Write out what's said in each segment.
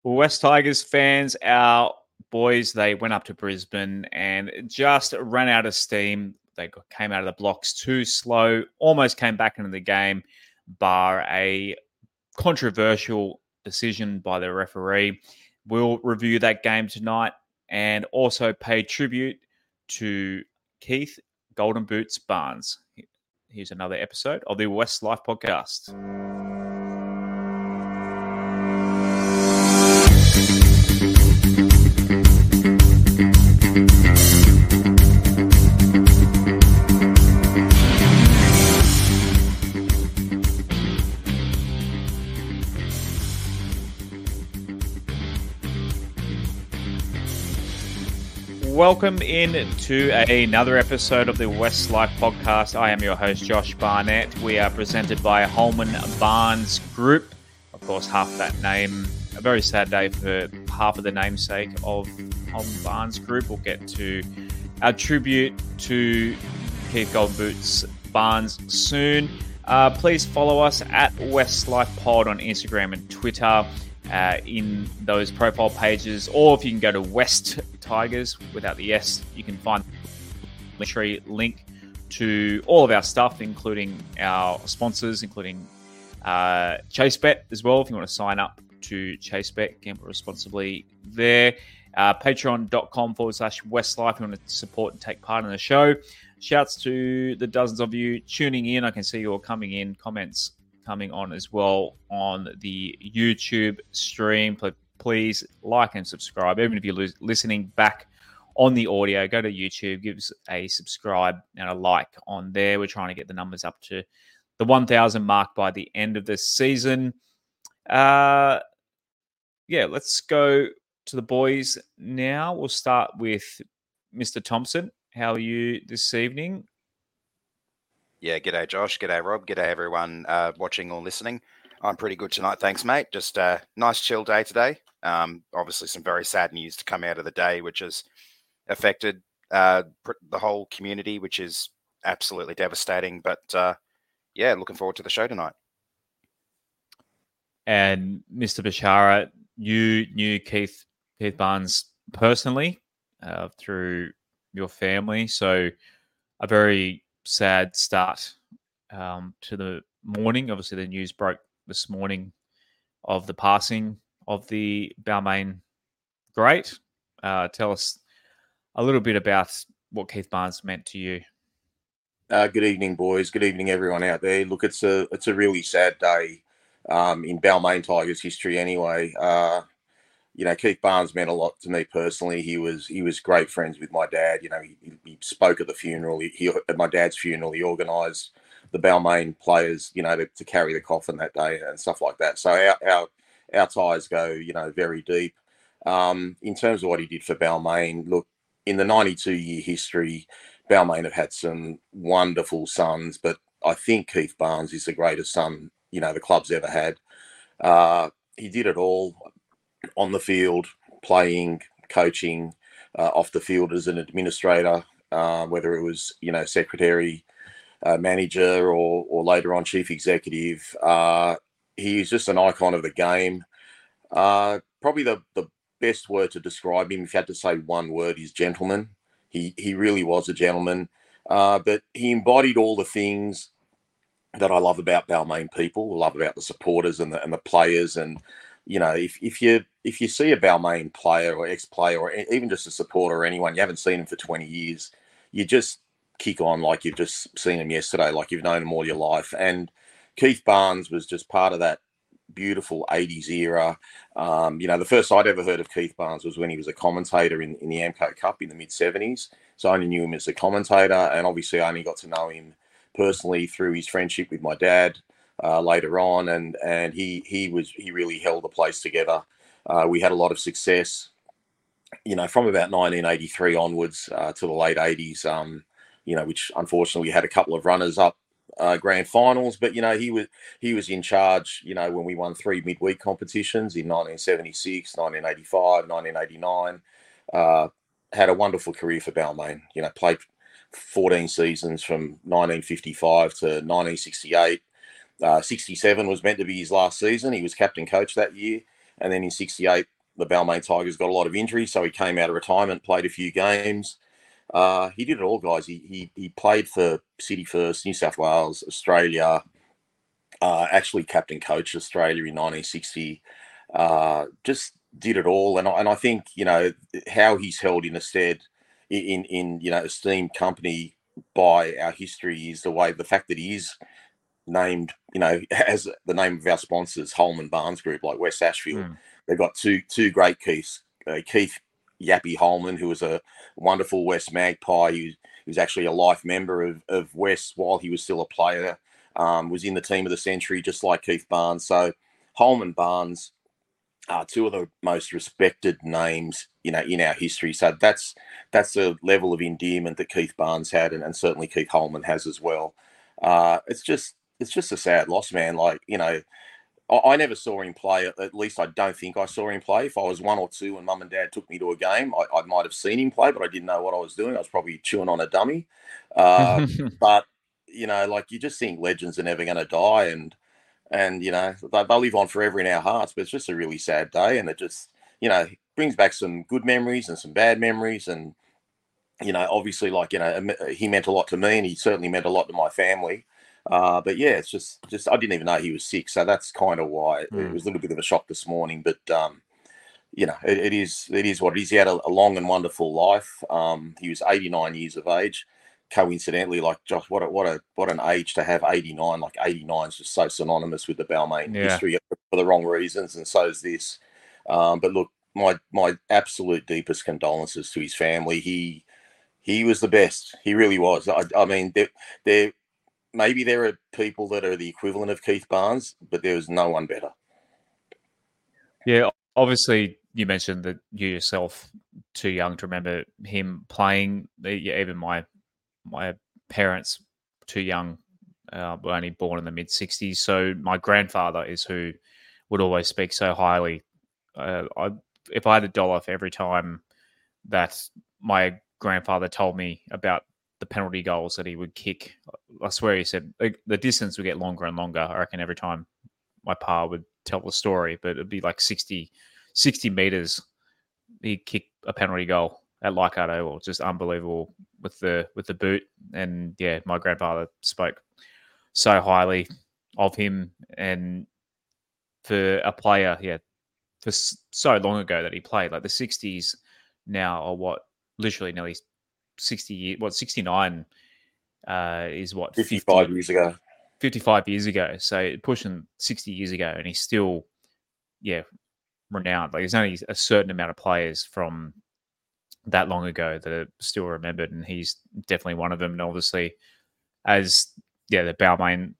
Well, West Tigers fans, our boys, they went up to Brisbane and just ran out of steam. Came out of the blocks too slow, almost came back into the game, bar a controversial decision by the referee. We'll review that game tonight and also pay tribute to Keith Golden Boots Barnes. Here's another episode of the West Life Podcast. Welcome in to another episode of the West Life Podcast. I am your host, Josh Barnett. We are presented by Holman Barnes Group. Of course, half that name, a very sad day for half of the namesake of Holman Barnes Group. We'll get to our tribute to Keith Golden Boots Barnes soon. Please follow us at West Life Pod on Instagram and Twitter. In those profile pages, or if you can go to West Tigers without the S, you can find the link to all of our stuff, including our sponsors, including ChaseBet as well. If you want to sign up to ChaseBet, gamble responsibly there. Patreon.com/Westlife if you want to support and take part in the show. Shouts to the dozens of you tuning in. I can see you all coming in, comments coming on as well on the YouTube stream. Please like and subscribe. Even if you're listening back on the audio, go to YouTube, give us a subscribe and a like on there. We're trying to get the numbers up to the 1,000 mark by the end of this season. Let's go to the boys now. We'll start with Mr. Thompson. How are you this evening? Yeah, g'day Josh, g'day Rob, g'day everyone watching or listening. I'm pretty good tonight, thanks mate. Just a nice chill day today. Obviously some very sad news to come out of the day, which has affected the whole community, which is absolutely devastating. But looking forward to the show tonight. And Mr. Bashara, you knew Keith Barnes personally through your family, so a very sad start to the morning. Obviously, the news broke this morning of the passing of the Balmain great. Tell us a little bit about what Keith Barnes meant to you. Good evening, boys. Good evening, everyone out there. Look, it's a really sad day in Balmain Tigers history. Anyway, Keith Barnes meant a lot to me personally. He was great friends with my dad. He spoke at the funeral. At my dad's funeral, he organised the Balmain players, to carry the coffin that day and stuff like that. So our ties go, very deep. In terms of what he did for Balmain, look, in the 92-year history, Balmain have had some wonderful sons, but I think Keith Barnes is the greatest son, the club's ever had. He did it all. On the field, playing, coaching, off the field as an administrator, whether it was, secretary, manager, or later on chief executive. He's just an icon of the game. Probably the best word to describe him, if you had to say one word, is gentleman. He really was a gentleman, but he embodied all the things that I love about Balmain people, love about the supporters and the players. And if you see a Balmain player or ex-player or even just a supporter or anyone, you haven't seen him for 20 years, you just kick on like you've just seen him yesterday, like you've known him all your life. And Keith Barnes was just part of that beautiful 80s era. The first I'd ever heard of Keith Barnes was when he was a commentator in the Amco Cup in the mid-70s. So I only knew him as a commentator, and obviously I only got to know him personally through his friendship with my dad later on, and he really held the place together. We had a lot of success, from about 1983 onwards to the late 80s, which unfortunately we had a couple of runners-up grand finals, but he was in charge, when we won 3 midweek competitions in 1976, 1985, 1989. Had a wonderful career for Balmain. Played 14 seasons from 1955 to 1968. 67 was meant to be his last season. He was captain coach that year. And then in 68, the Balmain Tigers got a lot of injuries, so he came out of retirement, played a few games. He did it all, guys. He played for City First, New South Wales, Australia. Actually, captain coached Australia in 1960. Just did it all, and I think how he's held in esteemed company by our history is the fact that he is named, as the name of our sponsors, Holman Barnes Group, like West Ashfield. They've got two great Keiths. Keith Yappy Holman, who was a wonderful West Magpie, who was actually a life member of West while he was still a player, was in the team of the century, just like Keith Barnes. So Holman Barnes are two of the most respected names, in our history. So that's the level of endearment that Keith Barnes had, and certainly Keith Holman has as well. It's just a sad loss, man. Like, I never saw him play. At least I don't think I saw him play. If I was 1 or 2 and mum and dad took me to a game, I might have seen him play, but I didn't know what I was doing. I was probably chewing on a dummy. But, like, you just think legends are never going to die, and they'll live on forever in our hearts. But it's just a really sad day, and it just, brings back some good memories and some bad memories. And, obviously, like, he meant a lot to me, and he certainly meant a lot to my family. But yeah, it's just I didn't even know he was sick, so that's kind of why it was a little bit of a shock this morning. But it is what it is. He had a long and wonderful life. He was 89 years of age. Coincidentally, like, Josh, what an age to have 89. Like, 89 is just so synonymous with the Balmain history for the wrong reasons, and so is this. But look, my absolute deepest condolences to his family. He was the best. He really was. I mean, maybe there are people that are the equivalent of Keith Barnes, but there was no one better. Yeah, obviously, you mentioned that you yourself too young to remember him playing. Even my parents too young, were only born in the mid '60s. So my grandfather is who would always speak so highly. If I had $1 for every time that my grandfather told me about the penalty goals that he would kick, I swear he said the distance would get longer and longer. I reckon every time my pa would tell the story, but it'd be like 60 meters. He'd kick a penalty goal at Leichhardt Oval. Just unbelievable with the boot. And yeah, my grandfather spoke so highly of him. And for a player, for so long ago that he played, like the 60s now are what, literally nearly 60 years, 69 is what, 55 years ago. 55 years ago. So pushing 60 years ago, and he's still, renowned. Like, there's only a certain amount of players from that long ago that are still remembered, and he's definitely one of them. And obviously, as the Balmain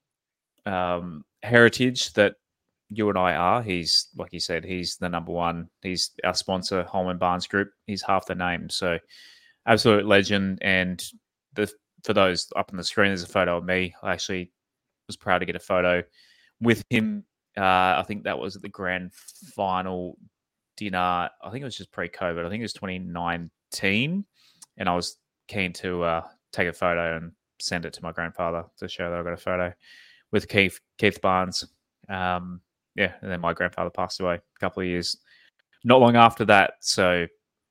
heritage that you and I are, he's, like you said, he's the number one. He's our sponsor, Holman Barnes Group. He's half the name. So absolute legend. And for those up on the screen, there's a photo of me. I actually was proud to get a photo with him. I think that was at the grand final dinner. I think it was just pre-COVID. I think it was 2019. And I was keen to take a photo and send it to my grandfather to show that I got a photo with Keith Barnes. And then my grandfather passed away a couple of years not long after that. So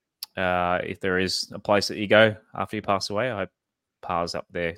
if there is a place that you go after you pass away, I hope Pa's up there.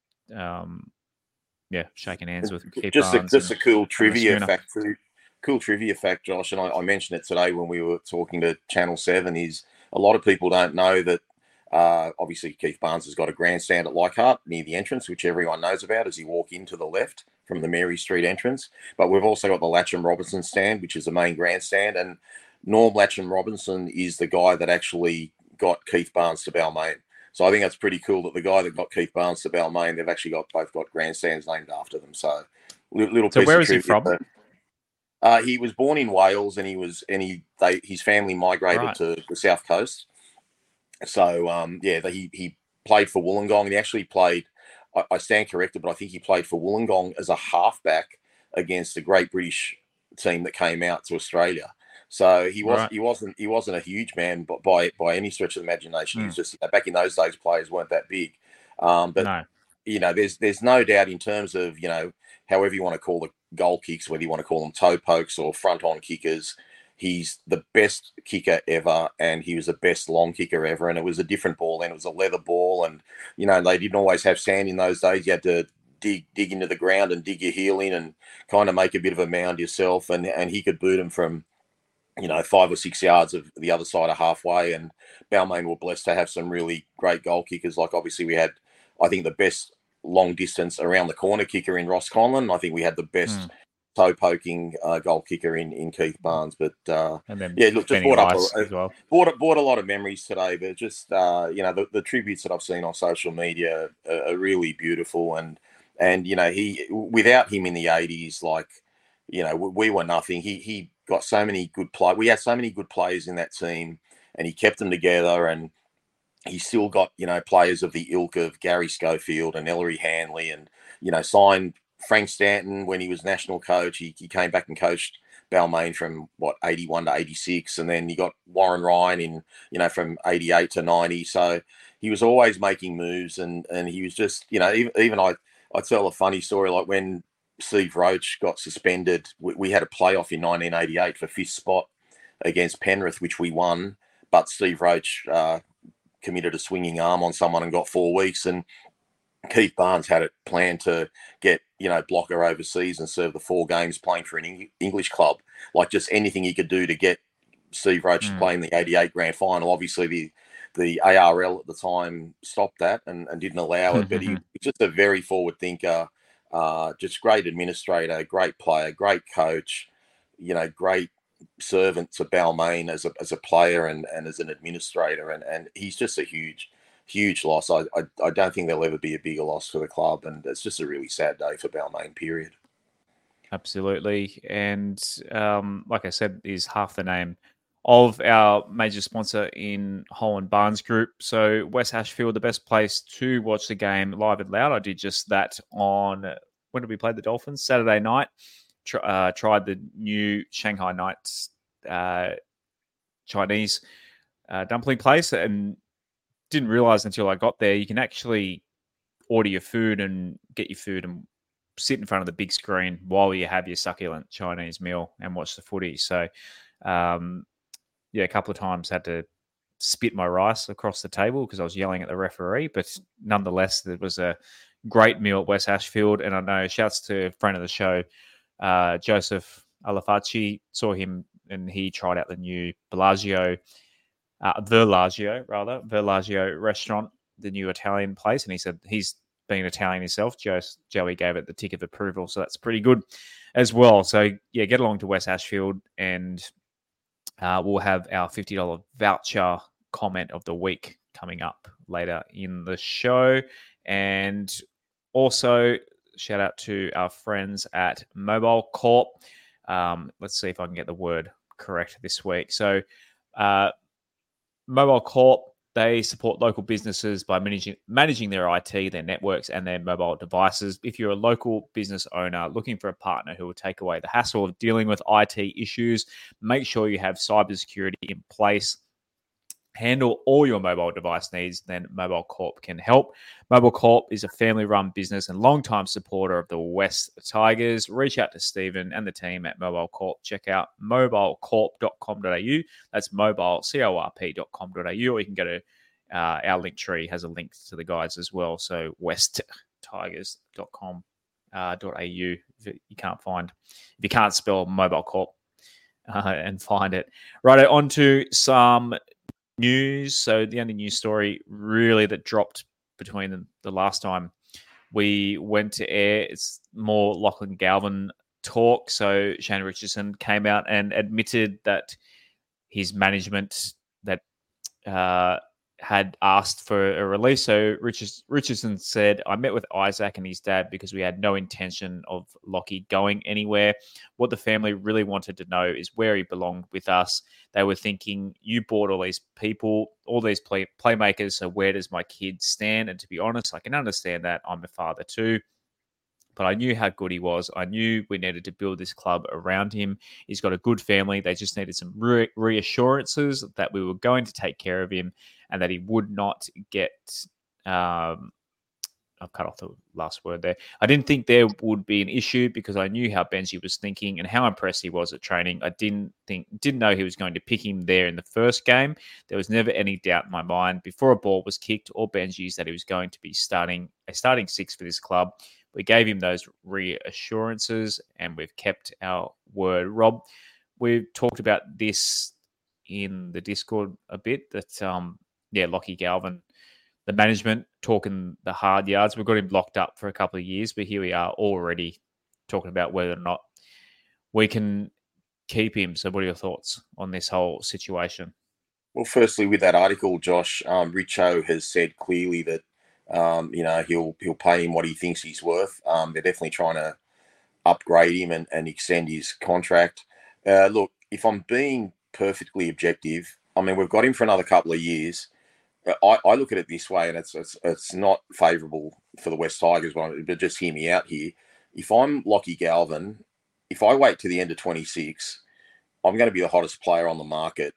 Shaking hands with Keith Barnes. Just a cool trivia fact too. Cool trivia fact, Josh, and I mentioned it today when we were talking to Channel 7, is a lot of people don't know that obviously Keith Barnes has got a grandstand at Leichhardt near the entrance, which everyone knows about as you walk into the left from the Mary Street entrance. But we've also got the Latcham Robinson stand, which is the main grandstand, and Norm Latcham Robinson is the guy that actually got Keith Barnes to Balmain. So I think that's pretty cool that the guy that got Keith Barnes to Balmain, they've actually both got grandstands named after them. So little. So where is he from? He was born in Wales, and his family migrated to the South Coast. So he played for Wollongong, and he actually played. I stand corrected, but I think he played for Wollongong as a halfback against the Great British team that came out to Australia. So he wasn't a huge man, but by any stretch of the imagination, he was just, back in those days, players weren't that big. There's no doubt in terms of, however you want to call the goal kicks, whether you want to call them toe pokes or front on kickers, he's the best kicker ever, and he was the best long kicker ever. And it was a different ball then. It was a leather ball, and they didn't always have sand in those days. You had to dig into the ground and dig your heel in and kind of make a bit of a mound yourself. And he could boot them from 5 or 6 yards of the other side of halfway. And Balmain were blessed to have some really great goal kickers. Like obviously we had, I think, the best long distance around the corner kicker in Ross Conlon. I think we had the best toe poking goal kicker in Keith Barnes. But just brought a lot of memories today. But just the tributes that I've seen on social media are really beautiful. And he, without him in the 80s, we were nothing. He got so many good players. We had so many good players in that team, and he kept them together. And he still got players of the ilk of Gary Schofield and Ellery Hanley, and signed Frank Stanton when he was national coach. He came back and coached Balmain from 81 to 86, and then you got Warren Ryan from 88 to 90. So he was always making moves, and he was just even I tell a funny story, like when Steve Roach got suspended, we had a playoff in 1988 for fifth spot against Penrith, which we won, but Steve Roach committed a swinging arm on someone and got 4 weeks, and Keith Barnes had it planned to get Blocker overseas and serve the 4 games playing for an English club, like just anything he could do to get Steve Roach to play in the 88 grand final. Obviously the ARL at the time stopped that and didn't allow it, but he was just a very forward thinker, just great administrator, great player, great coach, great servant to Balmain as a player and as an administrator, and he's just a huge loss. I don't think there'll ever be a bigger loss for the club, and it's just a really sad day for Balmain, period. Absolutely. And like I said, is half the name of our major sponsor in Holland Barnes Group. So West Ashfield, the best place to watch the game live and loud. I did just that on, when did we play the Dolphins? Saturday night. Tried the new Shanghai Knights Chinese dumpling place, and didn't realize until I got there you can actually order your food and get your food and sit in front of the big screen while you have your succulent Chinese meal and watch the footy. So a couple of times had to spit my rice across the table because I was yelling at the referee, but nonetheless it was a great meal at West Ashfield. And I know, shouts to a friend of the show, Joseph Alafaci, saw him and he tried out the new Verlagio restaurant, the new Italian place. And he said he's been Italian himself. Joey gave it the tick of approval. So that's pretty good as well. So yeah, get along to West Ashfield, and we'll have our $50 voucher comment of the week coming up later in the show. And also shout out to our friends at Mobile Corp. Let's see if I can get the word correct this week. So Mobile Corp, they support local businesses by managing their IT, their networks, and their mobile devices. If you're a local business owner looking for a partner who will take away the hassle of dealing with IT issues, make sure you have cybersecurity in place. Handle all your mobile device needs, then Mobile Corp can help. Mobile Corp is a family-run business and long-time supporter of the West Tigers. Reach out to Stephen and the team at Mobile Corp. Check out mobilecorp.com.au. That's mobilecorp.com.au, or you can go to our link tree, has a link to the guys as well. So westtigers.com.au. If you can't spell Mobile Corp and find it. Right, on to some news. So the only news story really that dropped between the last time we went to air, it's more Lachlan Galvin talk. So Shane Richardson came out and admitted that his management that had asked for a release. So Richardson said, I met with Isaac and his dad because we had no intention of Lockie going anywhere. What the family really wanted to know is where he belonged with us. They were thinking, you bought all these people, all these playmakers, so where does my kid stand? And to be honest, I can understand that. I'm a father too. But I knew how good he was. I knew we needed to build this club around him. He's got a good family. They just needed some reassurances that we were going to take care of him and that he would not get I've cut off the last word there. I didn't think there would be an issue because I knew how Benji was thinking and how impressed he was at training. I didn't know he was going to pick him there in the first game. There was never any doubt in my mind before a ball was kicked or Benji's that he was going to be starting six for this club. We gave him those reassurances and we've kept our word. Rob, we've talked about this in the Discord a bit that, Lockie Galvin, the management talking the hard yards. We've got him locked up for a couple of years, but here we are already talking about whether or not we can keep him. So what are your thoughts on this whole situation? Well, firstly, with that article, Josh, Richo has said clearly that, he'll pay him what he thinks he's worth. They're definitely trying to upgrade him and extend his contract. Look, if I'm being perfectly objective, I mean, we've got him for another couple of years. I look at it this way, and it's not favourable for the West Tigers, but just hear me out here. If I'm Lockie Galvin, if I wait to the end of 26, I'm going to be the hottest player on the market,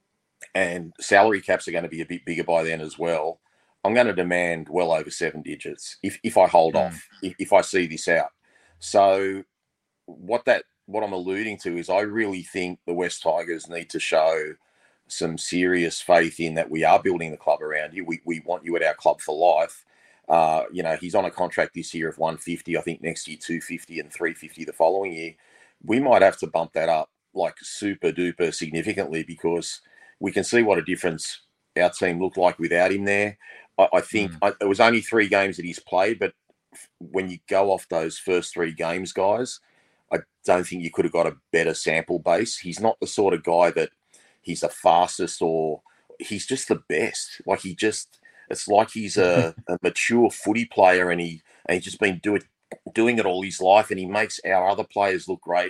and salary caps are going to be a bit bigger by then as well. I'm going to demand well over 7 digits if I hold off, if I see this out. So what I'm alluding to is I really think the West Tigers need to show some serious faith in that we are building the club around you. We want you at our club for life. He's on a contract this year of 150. I think next year 250 and 350 the following year. We might have to bump that up like super duper significantly because we can see what a difference our team looked like without him there. I think it was only 3 games that he's played, but when you go off those first 3 games, guys, I don't think you could have got a better sample base. He's not the sort of guy that he's the fastest or he's just the best. It's like he's a mature footy player and he's just been doing it all his life and he makes our other players look great.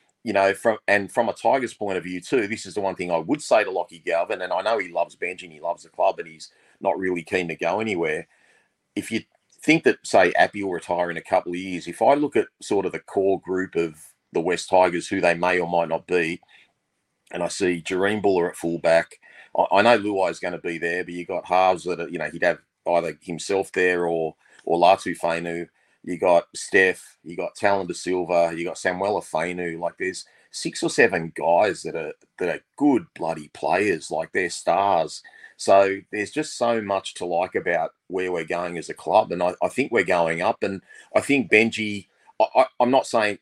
From a Tigers point of view too, this is the one thing I would say to Lockie Galvin, and I know he loves Benji and he loves the club and he's not really keen to go anywhere. If you think that, say, Appy will retire in a couple of years, if I look at sort of the core group of the West Tigers, who they may or might not be, and I see Jareem Buller at fullback. I know Luai is going to be there, but you got halves that are, he'd have either himself there or Latu Fainu. You got Steph, you got Talon De Silva, you got Samuela Fainu. Like there's 6 or 7 guys that are good bloody players, like they're stars. So there's just so much to like about where we're going as a club, and I think we're going up. And I think Benji, I'm not saying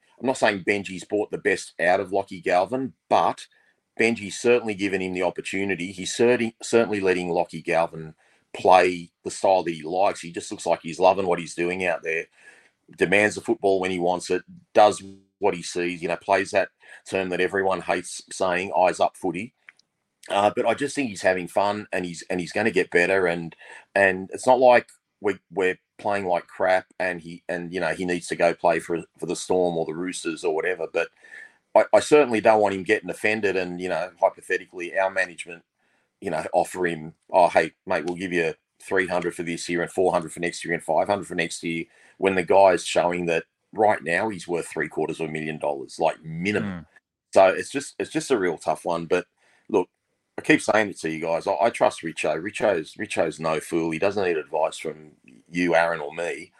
Benji's brought the best out of Lockie Galvin, but Benji's certainly given him the opportunity. He's certainly letting Lockie Galvin play the style that he likes. He just looks like he's loving what he's doing out there. Demands the football when he wants it, does what he sees, plays that term that everyone hates saying, eyes up footy. But I just think he's having fun and he's going to get better. And it's not like we're playing like crap and he needs to go play for the Storm or the Roosters or whatever. But I certainly don't want him getting offended and, hypothetically our management, offer him, oh, hey, mate, we'll give you 300 for this year and 400 for next year and 500 for next year, when the guy's showing that right now he's worth $750,000, like minimum. So it's just a real tough one. But look, I keep saying it to you guys. I trust Richo. Richo's no fool. He doesn't need advice from you, Aaron, or me.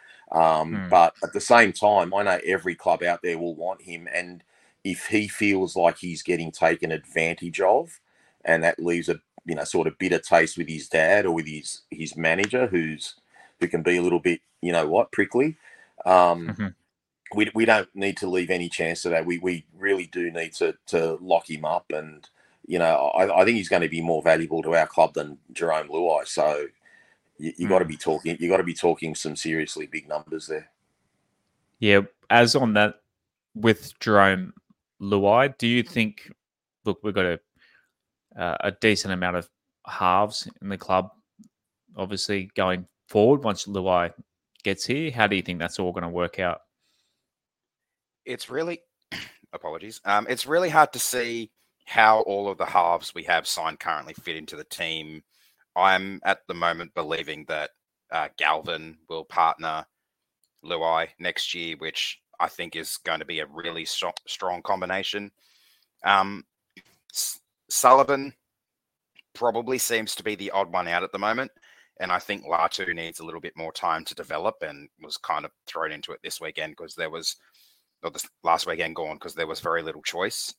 But at the same time, I know every club out there will want him. And if he feels like he's getting taken advantage of, and that leaves a sort of bitter taste with his dad or with his manager, who can be a little bit, prickly. We don't need to leave any chance of that. We really do need to lock him up, and I think he's going to be more valuable to our club than Jerome Luai. So you got to be talking. You got to be talking some seriously big numbers there. Yeah, as on that with Jerome Luai, do you think? Look, we've got a decent amount of halves in the club, obviously going forward once Luai gets here. How do you think that's all going to work out? It's really, apologies. It's really hard to see how all of the halves we have signed currently fit into the team. I'm at the moment believing that Galvin will partner Luai next year, which I think is going to be a really strong combination. Sullivan probably seems to be the odd one out at the moment. And I think Latu needs a little bit more time to develop, and was kind of thrown into it this weekend because this last weekend gone, because there was very little choice.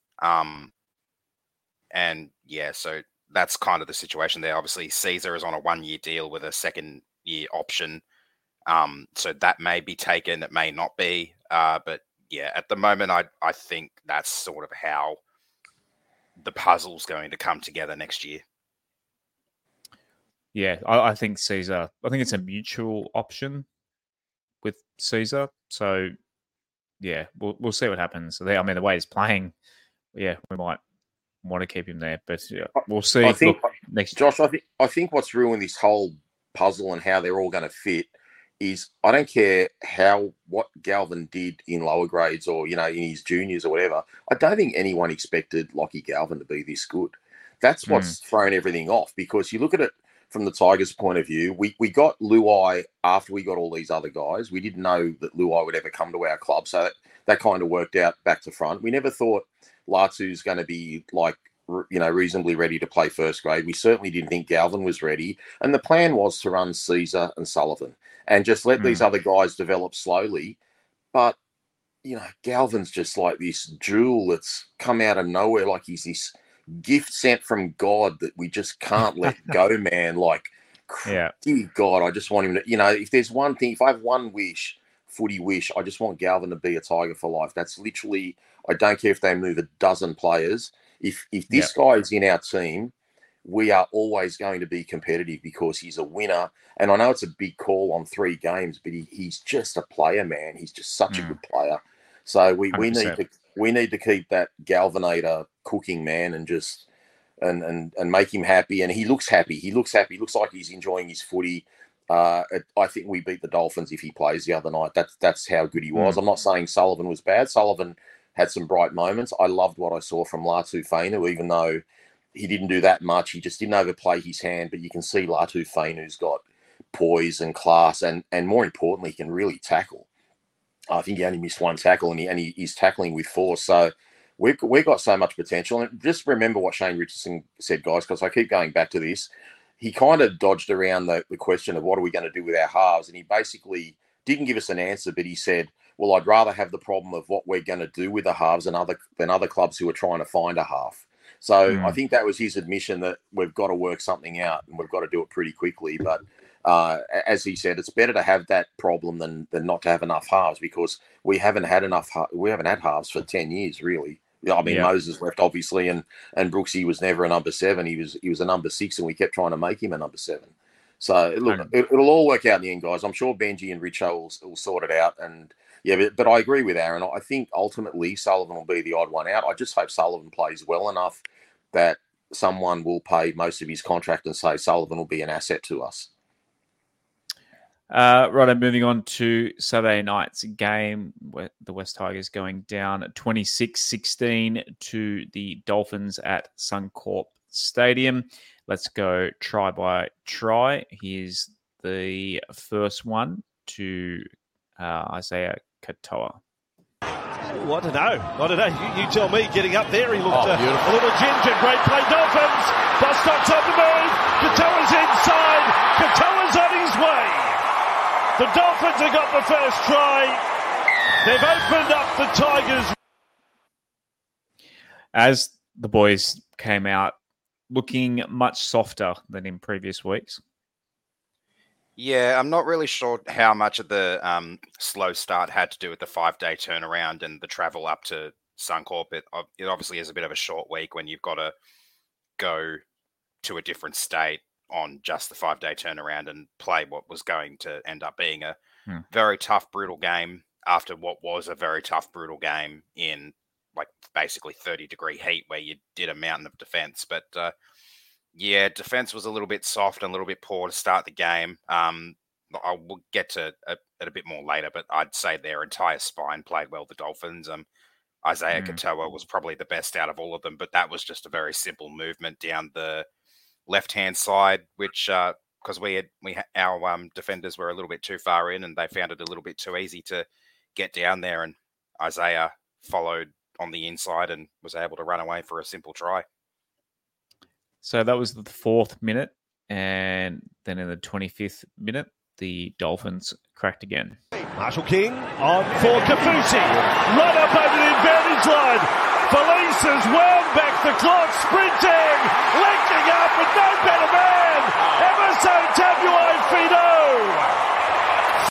And yeah, so that's kind of the situation there. Obviously, Caesar is on a 1-year deal with a second-year option. So that may be taken, it may not be. But yeah, at the moment, I think that's sort of how the puzzle's going to come together next year. Yeah, I think Caesar. I think it's a mutual option with Caesar. So yeah, we'll see what happens. I mean, the way he's playing, yeah, we might want to keep him there, but yeah, we'll see. I think, next, Josh, I think what's ruined this whole puzzle and how they're all going to fit is I don't care what Galvin did in lower grades or in his juniors or whatever. I don't think anyone expected Lockie Galvin to be this good. That's what's thrown everything off, because you look at it from the Tigers' point of view. We got Luai after we got all these other guys. We didn't know that Luai would ever come to our club, so that kind of worked out back to front. We never thought Latu's going to be reasonably ready to play first grade. We certainly didn't think Galvin was ready, and the plan was to run Caesar and Sullivan and just let these other guys develop slowly. But Galvin's just like this jewel that's come out of nowhere, like he's this gift sent from God that we just can't let go, man. Like, dear God, I just want him to, if there's one thing, if I have one footy wish, I just want Galvin to be a Tiger for life. That's literally, I don't care if they move a dozen players. If this guy is in our team, we are always going to be competitive because he's a winner. And I know it's a big call on 3 games, but he's just a player, man. He's just such a good player. So we need to keep that Galvinator cooking, man, and just and make him happy. And he looks happy. He looks happy. He looks like he's enjoying his footy. I think we beat the Dolphins if he plays the other night. That's how good he was. I'm not saying Sullivan was bad. Sullivan had some bright moments. I loved what I saw from Latu Fainu, even though he didn't do that much. He just didn't overplay his hand. But you can see Latu Fainu's got poise and class, and more importantly, he can really tackle. I think he only missed 1 tackle, and he's tackling with force. So we've got so much potential. And just remember what Shane Richardson said, guys, because I keep going back to this. He kind of dodged around the question of what are we going to do with our halves, and he basically didn't give us an answer, but he said, well, I'd rather have the problem of what we're going to do with the halves than other clubs who are trying to find a half. So I think that was his admission that we've got to work something out, and we've got to do it pretty quickly. But as he said, it's better to have that problem than not to have enough halves, because we haven't had halves for 10 years, really. I mean, Moses left, obviously, and Brooksy was never a number 7. He was a number 6, and we kept trying to make him a number 7. So look, it'll all work out in the end, guys. I'm sure Benji and Richo will sort it out. And yeah, but I agree with Aaron. I think ultimately Sullivan will be the odd one out. I just hope Sullivan plays well enough that someone will pay most of his contract and say Sullivan will be an asset to us. Right, moving on to Saturday night's game, where the West Tigers going down 26-16 to the Dolphins at Suncorp Stadium. Let's go try by try. Here's the first one to Isaiah Katoa. I don't know. You tell me. Getting up there, he looked a little ginger. Great play, Dolphins. Bostock's on the move. Katoa's inside. Katoa's on his way. The Dolphins have got the first try. They've opened up the Tigers. As the boys came out looking much softer than in previous weeks. Yeah, I'm not really sure how much of the slow start had to do with the 5-day turnaround and the travel up to Suncorp. It obviously is a bit of a short week when you've got to go to a different state on just the 5-day turnaround and play what was going to end up being a very tough, brutal game after what was a very tough, brutal game in like basically 30-degree heat where you did a mountain of defense. But yeah, defense was a little bit soft and a little bit poor to start the game. I will get to it a bit more later, but I'd say their entire spine played well, the Dolphins. Isaiah Katoa was probably the best out of all of them, but that was just a very simple movement down the left-hand side, which because our defenders were a little bit too far in and they found it a little bit too easy to get down there, and Isaiah followed on the inside and was able to run away for a simple try. So that was the 4th minute, And then in the 25th minute, the Dolphins cracked again. Marshall King on for Kaufusi. Right up over the advantage line. Felice has wound back the clock, sprinting, linking up with no better man. Emerson Tabuai-Fidow.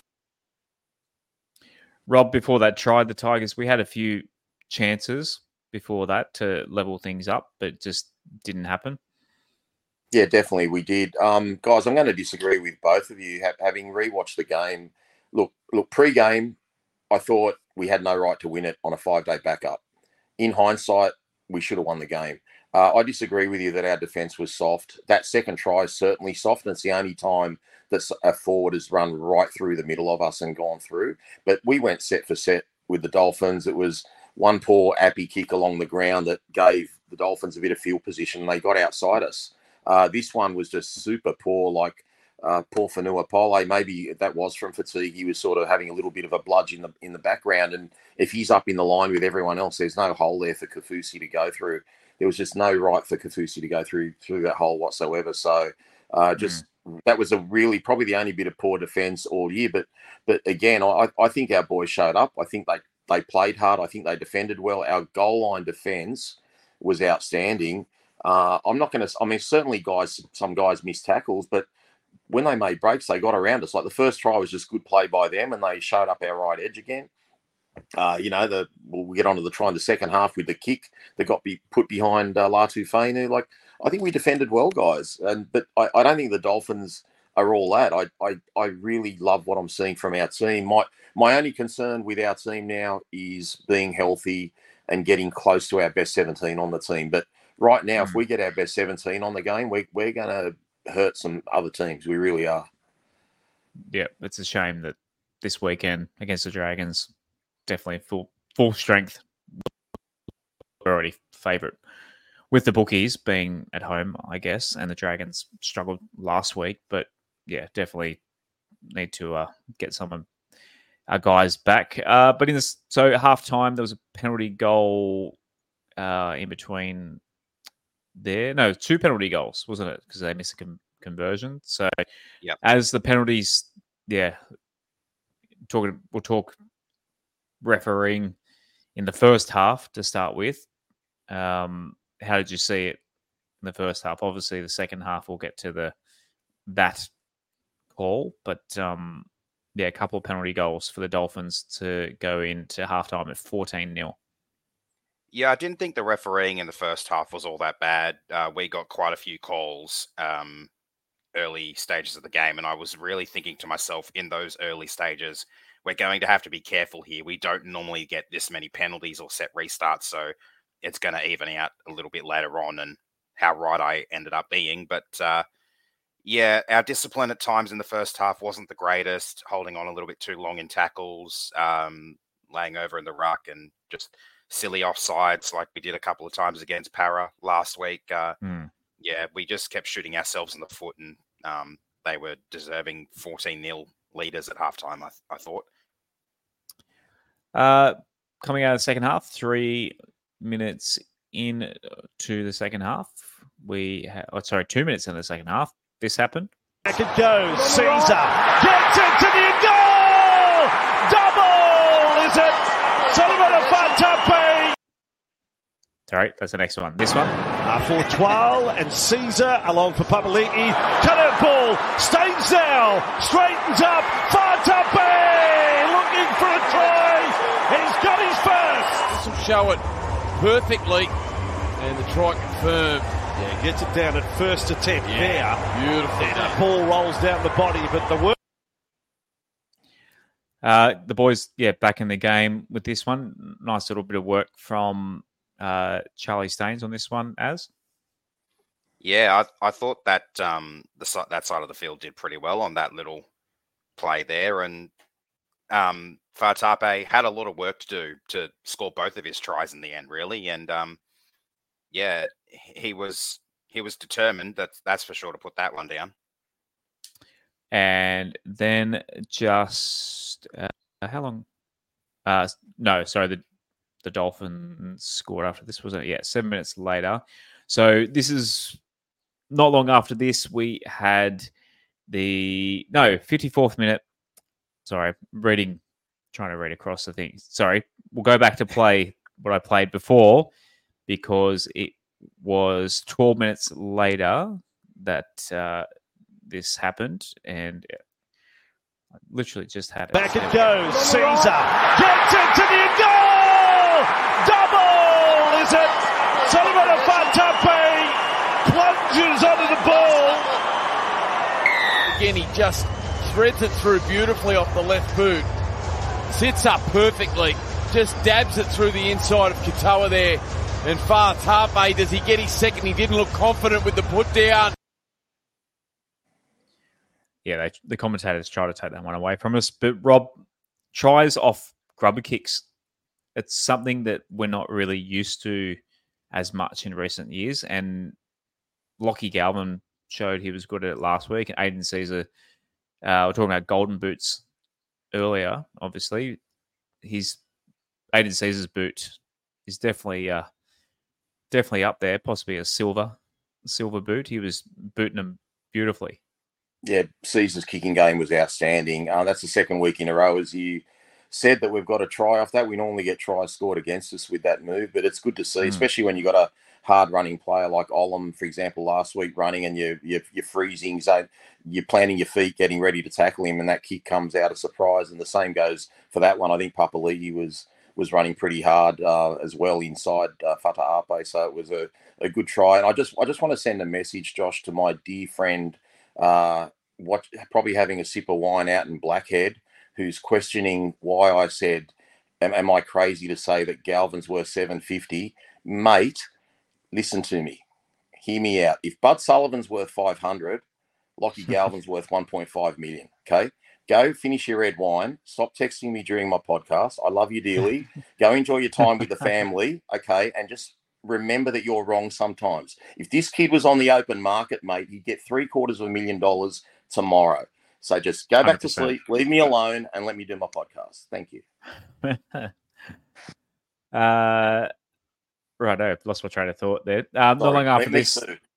Rob, before that try, the Tigers, we had a few chances before that to level things up, but it just didn't happen. Yeah, definitely we did. Guys, I'm going to disagree with both of you. Having rewatched the game, look, pre-game, I thought we had no right to win it on a 5-day backup. In hindsight, we should have won the game. I disagree with you that our defence was soft. That second try is certainly soft, and it's the only time that a forward has run right through the middle of us and gone through. But we went set for set with the Dolphins. It was one poor appy kick along the ground that gave the Dolphins a bit of field position. They got outside us. This one was just super poor, like Paul Fonua-Pole. Maybe that was from fatigue. He was sort of having a little bit of a bludge in the background. And if he's up in the line with everyone else, there's no hole there for Kaufusi to go through. There was just no right for Kaufusi to go through that hole whatsoever. So that was probably the only bit of poor defence all year. But again, I think our boys showed up. I think they played hard. I think they defended well. Our goal line defence was outstanding. I'm not going to. I mean, certainly, some guys missed tackles, but when they made breaks, they got around us. Like the first try was just good play by them, and they showed up our right edge again. We'll get onto the try in the second half with the kick that got put behind Latu Fainu. Like I think we defended well, guys, but I don't think the Dolphins are all that. I really love what I'm seeing from our team. My only concern with our team now is being healthy and getting close to our best 17 on the team, but. Right now, if we get our best 17 on the game, we're going to hurt some other teams. We really are. Yeah, it's a shame that this weekend against the Dragons, definitely full strength. We're already favourite with the bookies being at home, I guess, and the Dragons struggled last week. But yeah, definitely need to get some of our guys back. But so at halftime, there was a penalty goal in between. Two penalty goals, wasn't it? Because they missed a conversion. So, as the penalties, we'll talk refereeing in the first half to start with. How did you see it in the first half? Obviously, the second half we'll get to that call, but a couple of penalty goals for the Dolphins to go into halftime at 14-0. Yeah, I didn't think the refereeing in the first half was all that bad. We got quite a few calls early stages of the game, and I was really thinking to myself in those early stages, we're going to have to be careful here. We don't normally get this many penalties or set restarts, so it's going to even out a little bit later on, and how right I ended up being. But our discipline at times in the first half wasn't the greatest, holding on a little bit too long in tackles, laying over in the ruck, and just silly offsides like we did a couple of times against Para last week. We just kept shooting ourselves in the foot, and they were deserving 14-0 leaders at halftime, I thought. Coming out of the second half, 3 minutes into the second half, 2 minutes in the second half, this happened. Back it goes. Caesar gets it to the goal! Double! Is it Solomon Fatape? Sorry, that's the next one. This one. For Twal and Caesar along for Papali'i. Cut ball. Stains now. Straightens up. Fatape looking for a try. He's got his first. This will show it perfectly. And the try confirmed. Yeah, gets it down at first attempt there. Beautiful. And the ball rolls down the body, but the work. The boys, back in the game with this one. Nice little bit of work from Charlie Staines on this one, as. Yeah, I thought that that side of the field did pretty well on that little play there, and Fatape had a lot of work to do to score both of his tries in the end, really, and he was determined. That's for sure, to put that one down. And then just how long? The Dolphins scored after this, wasn't it? Yeah, 7 minutes later. So this is not long after this, we had the 54th minute. Sorry, trying to read across the thing. Sorry, we'll go back to play what I played before because it was 12 minutes later that this happened, and I literally just had it. Back it goes. Caesar gets into the goal. Double, is it? Sullivan Afatape plunges onto the ball. Again, he just threads it through beautifully off the left boot. Sits up perfectly. Just dabs it through the inside of Katoa there. And Afatape, does he get his second? He didn't look confident with the put down. Yeah, the commentators try to take that one away from us. But Rob, tries off grubber kicks. It's something that we're not really used to as much in recent years. And Lockie Galvin showed he was good at it last week. And Aiden Caesar, we're talking about golden boots earlier, obviously. Aiden Caesar's boot is definitely up there, possibly a silver boot. He was booting them beautifully. Yeah, Caesar's kicking game was outstanding. That's the second week in a row, as you said, that we've got a try off that. We normally get tries scored against us with that move, but it's good to see, especially when you've got a hard-running player like Olam, for example, last week running, and you're freezing, so you're planting your feet, getting ready to tackle him, and that kick comes out a surprise. And the same goes for that one. I think Papali'i was running pretty hard as well inside Fata'ape, so it was a good try. And I just want to send a message, Josh, to my dear friend, probably having a sip of wine out in Blackhead, who's questioning why I said, am I crazy to say that Galvin's worth $750? Mate, listen to me. Hear me out. If Bud Sullivan's worth 500, Lockie Galvin's worth 1.5 million. Okay? Go finish your red wine. Stop texting me during my podcast. I love you dearly. Go enjoy your time with the family. Okay? And just remember that you're wrong sometimes. If this kid was on the open market, mate, he'd get $750,000 tomorrow. So just go back 100%. To sleep, leave me alone, and let me do my podcast. Thank you. Right, I've lost my train of thought there. Not long after this.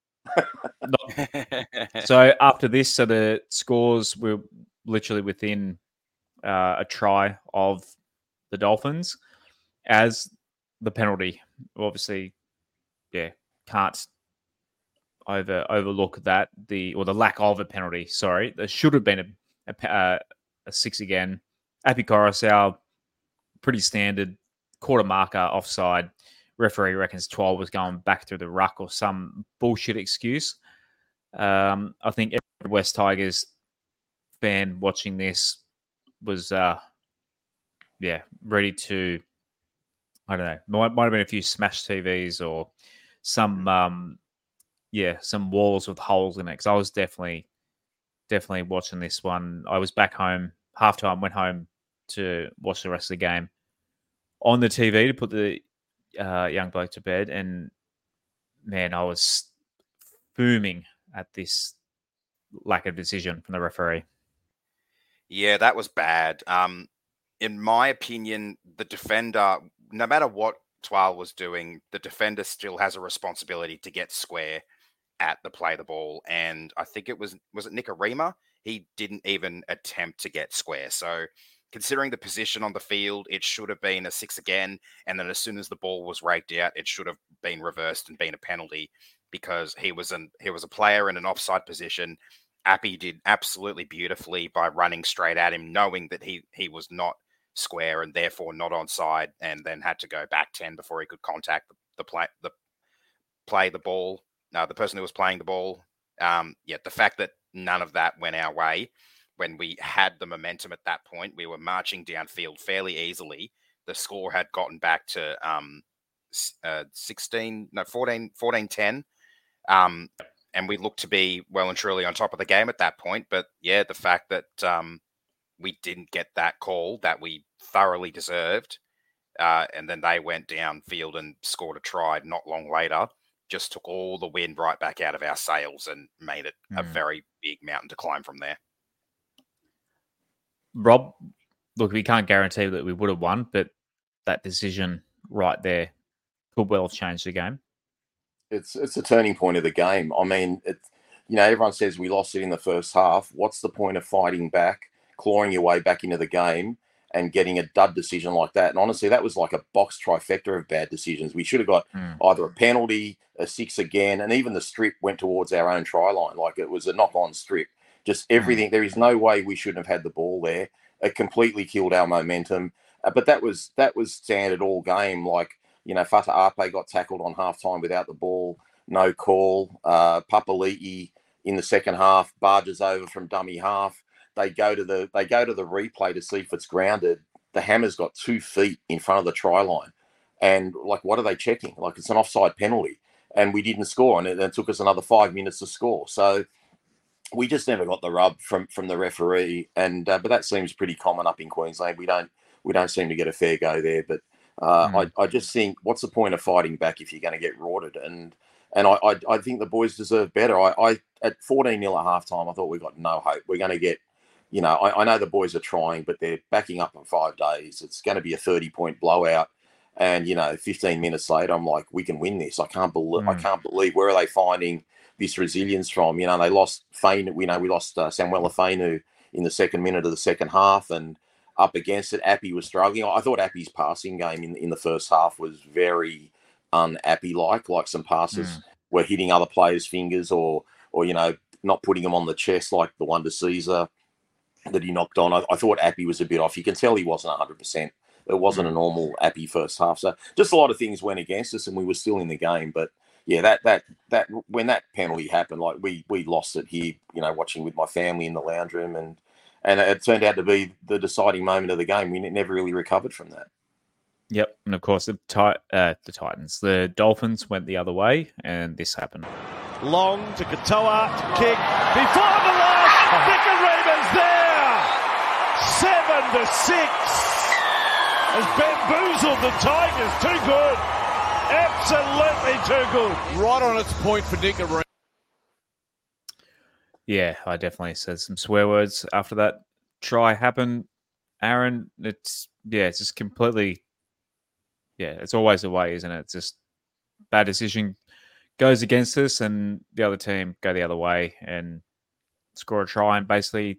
So after this, so the scores were literally within a try of the Dolphins, as the penalty, obviously, can't overlook that, the lack of a penalty. Sorry, there should have been a 6 again. Api Coruscant, pretty standard quarter marker offside. Referee reckons 12 was going back through the ruck or some bullshit excuse. I think every West Tigers fan watching this was ready to, I don't know, might have been a few smashed TVs or some walls with holes in it, because I was definitely watching this one. I was back home halftime, went home to watch the rest of the game on the TV to put the young bloke to bed, and man, I was booming at this lack of decision from the referee. Yeah, that was bad. In my opinion, the defender, no matter what Twal was doing, the defender still has a responsibility to get square at the play the ball. And I think it was it Nikorima? He didn't even attempt to get square. So considering the position on the field, it should have been a 6 again. And then as soon as the ball was raked out, it should have been reversed and been a penalty, because he was a player in an offside position. Appy did absolutely beautifully by running straight at him, knowing that he was not square and therefore not onside, and then had to go back 10 before he could contact the ball. The person who was playing the ball. The fact that none of that went our way when we had the momentum at that point, we were marching downfield fairly easily. The score had gotten back to 14-10. And we looked to be well and truly on top of the game at that point. But yeah, the fact that we didn't get that call that we thoroughly deserved, and then they went downfield and scored a try not long later, just took all the wind right back out of our sails and made it a very big mountain to climb from there. Rob, look, we can't guarantee that we would have won, but that decision right there could well have changed the game. it's a turning point of the game. I mean, everyone says we lost it in the first half. What's the point of fighting back, clawing your way back into the game, and getting a dud decision like that? And honestly, that was like a box trifecta of bad decisions. We should have got either a penalty, a 6 again, and even the strip went towards our own try line. Like, it was a knock-on strip. Just everything. There is no way we shouldn't have had the ball there. It completely killed our momentum. But that was standard all game. Like, Fata Ape got tackled on halftime without the ball, no call. Papali'i in the second half barges over from dummy half. They go to the replay to see if it's grounded. The hammer's got 2 feet in front of the try line, and like, what are they checking? Like, it's an offside penalty, and we didn't score, and it took us another 5 minutes to score. So we just never got the rub from the referee, and but that seems pretty common up in Queensland. We don't seem to get a fair go there. But I just think, what's the point of fighting back if you're going to get rorted? And I think the boys deserve better. I at 14-0 at halftime, I thought we got no hope. We're going to get, I know the boys are trying, but they're backing up in 5 days. It's going to be a 30-point blowout. And 15 minutes later, I'm like, we can win this. I can't believe where are they finding this resilience from? They lost Fainu. We lost Samuela Fainu in the second minute of the second half, and up against it, Appy was struggling. I thought Appy's passing game in the first half was very un-Appy-like. Like, some passes were hitting other players' fingers, or not putting them on the chest, like the one to Caesar that he knocked on. I thought Appy was a bit off. You can tell he wasn't 100%. It wasn't a normal Appy first half. So just a lot of things went against us, and we were still in the game. But yeah, that when that penalty happened, like, we lost it here, watching with my family in the lounge room, and it turned out to be the deciding moment of the game. We never really recovered from that. Yep, and of course the Titans, the Dolphins went the other way, and this happened. Long to Katoa to kick before the last. Nicaragua's there. 7-6 has bamboozled the Tigers. Too good, absolutely too good. Right on its point for Nicaragua. Yeah, I definitely said some swear words after that try happened. Aaron, it's just completely, it's always the way, isn't it? It's just bad decision goes against us, and the other team go the other way and score a try. And basically,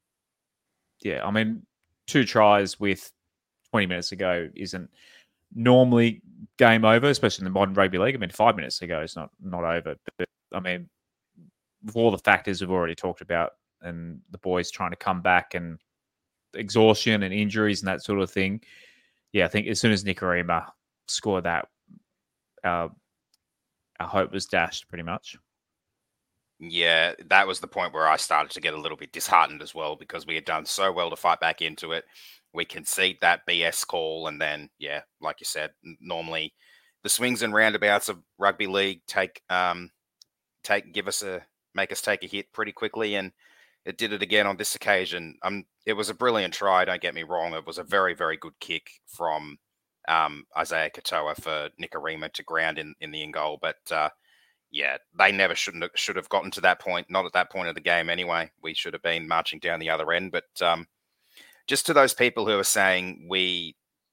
2 tries with 20 minutes to go isn't normally game over, especially in the modern rugby league. 5 minutes to go is not over. But with all the factors we've already talked about, and the boys trying to come back, and exhaustion and injuries and that sort of thing, I think as soon as Nicarima scored that, our hope was dashed pretty much. Yeah, that was the point where I started to get a little bit disheartened as well, because we had done so well to fight back into it. We concede that BS call, and then, like you said, normally the swings and roundabouts of rugby league make us take a hit pretty quickly, and it did it again on this occasion. It was a brilliant try, don't get me wrong. It was a very, very good kick from Isaiah Katoa for Nicarima to ground in the in goal. But they never should have gotten to that point. Not at that point of the game anyway. We should have been marching down the other end. But just to those people who are saying we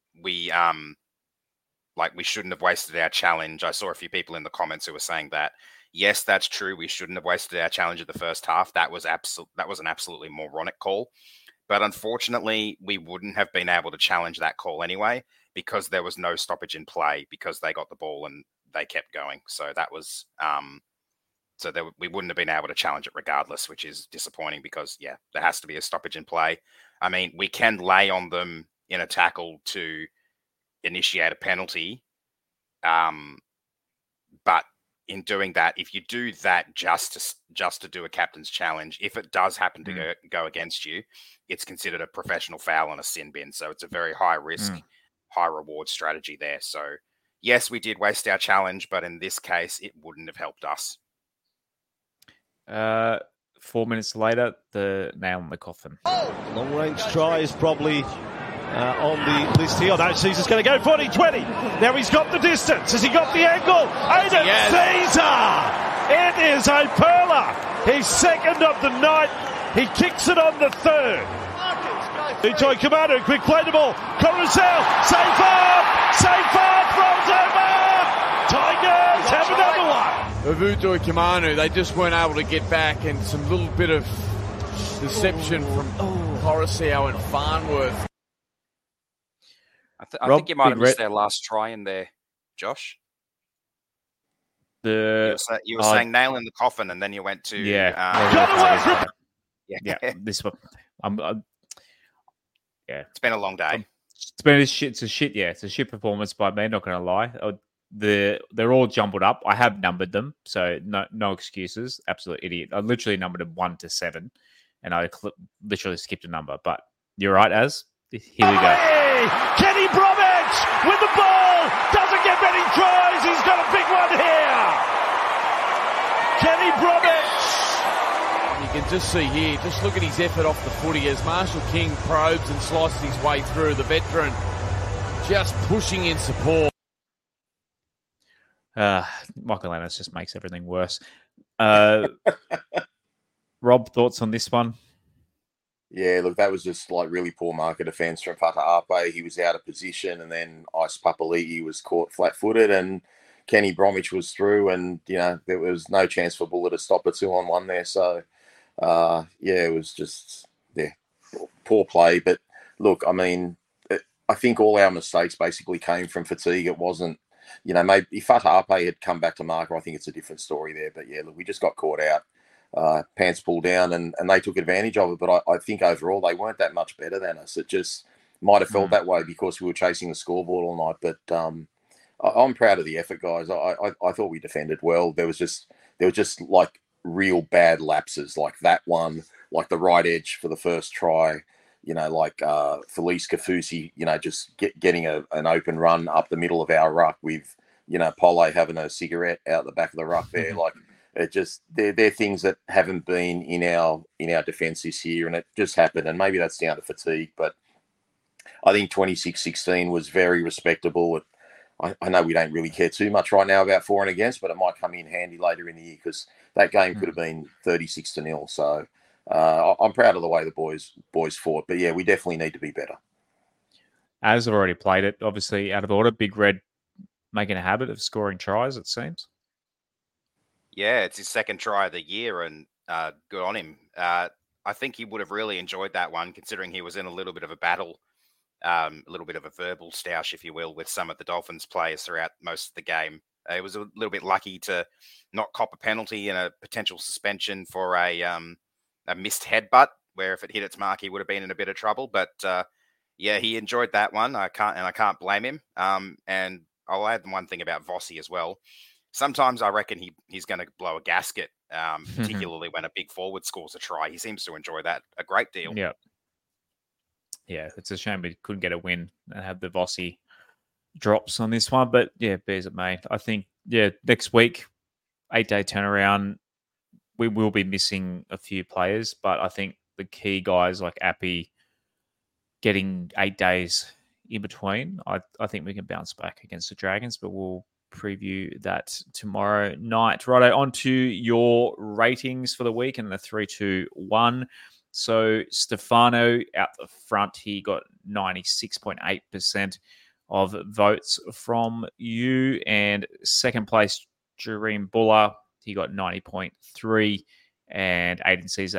shouldn't have wasted our challenge, I saw a few people in the comments who were saying that. Yes, that's true. We shouldn't have wasted our challenge in the first half. That was an absolutely moronic call. But unfortunately, we wouldn't have been able to challenge that call anyway, because there was no stoppage in play, because they got the ball and they kept going. So that was we wouldn't have been able to challenge it regardless, which is disappointing, because there has to be a stoppage in play. We can lay on them in a tackle to initiate a penalty, but in doing that, if you do that just to do a captain's challenge, if it does happen to go against you, it's considered a professional foul and a sin bin. So it's a very high risk, high reward strategy there. So yes, we did waste our challenge, but in this case, it wouldn't have helped us. 4 minutes later, the nail in the coffin. Long range try is probably on the list here. No, Caesar's going to go 40-20. Now he's got the distance. Has he got the angle? Aidan Caesar! It is a pearler. He's second of the night. He kicks it on the third. Itoy Kamanu, quick play the ball. Coruscant, safe up, rolls over. Tigers have another one. of Udo Kimanu. They just weren't able to get back, and some little bit of deception from Coruscant and Farnworth. I think you might have missed their last try in there, Josh. You were saying nail in the coffin, and then you went to This one, It's been a long day. It's a shit performance by me. Not going to lie. They're all jumbled up. I have numbered them, so no excuses. Absolute idiot. I literally numbered them 1 to 7, and I literally skipped a number. But you're right, Az. Here we go. Kenny Bromwich with the ball. Doesn't get many tries. He's got a big one here. Kenny Bromwich. You can just see here, just look at his effort off the footy as Marshall King probes and slices his way through. The veteran just pushing in support. Michael Ennis just makes everything worse. Rob, thoughts on this one? Yeah, look, that was just like really poor marker defence from Fata'ape. He was out of position, and then Ice Papali'i was caught flat-footed, and Kenny Bromwich was through, and, there was no chance for Buller to stop a 2-on-1 there. So, it was just, poor play. But look, I mean, I think all our mistakes basically came from fatigue. It wasn't, maybe if Fata'ape had come back to marker, I think it's a different story there. But yeah, look, we just got caught out. Pants pulled down, and they took advantage of it. But I think overall they weren't that much better than us. It just might have felt that way because we were chasing the scoreboard all night. But I'm proud of the effort, guys. I thought we defended well. There was just like real bad lapses, like that one, like the right edge for the first try. Like Felice Kafusi, just getting an open run up the middle of our ruck with, Pole having a cigarette out the back of the ruck there. Like, it just, they're things that haven't been in our defence this year, and it just happened. And maybe that's down to fatigue, but I think 26-16 was very respectable. I know we don't really care too much right now about for and against, but it might come in handy later in the year because that game could have been 36-0. So I'm proud of the way the boys fought. But yeah, we definitely need to be better. As I've already played it, obviously out of order. Big Red making a habit of scoring tries, it seems. Yeah, it's his second try of the year, and good on him. I think he would have really enjoyed that one, considering he was in a little bit of a battle, a little bit of a verbal stoush, if you will, with some of the Dolphins players throughout most of the game. He was a little bit lucky to not cop a penalty and a potential suspension for a missed headbutt, where if it hit its mark, he would have been in a bit of trouble. But yeah, he enjoyed that one. I can't blame him. And I'll add one thing about Vossi as well. Sometimes I reckon he's going to blow a gasket, particularly when a big forward scores a try. He seems to enjoy that a great deal. Yeah. Yeah, it's a shame we couldn't get a win and have the Vossi drops on this one. But yeah, bears it may. I think, next week, 8-day turnaround, we will be missing a few players. But I think the key guys like Appy getting 8 days in between, I think we can bounce back against the Dragons. But we'll preview that tomorrow night. Righto, on to your ratings for the week and the 3-2-1. So Stefano out the front, he got 96.8% of votes from you. And second place, Jareem Buller, he got 90.3, and Aiden Caesar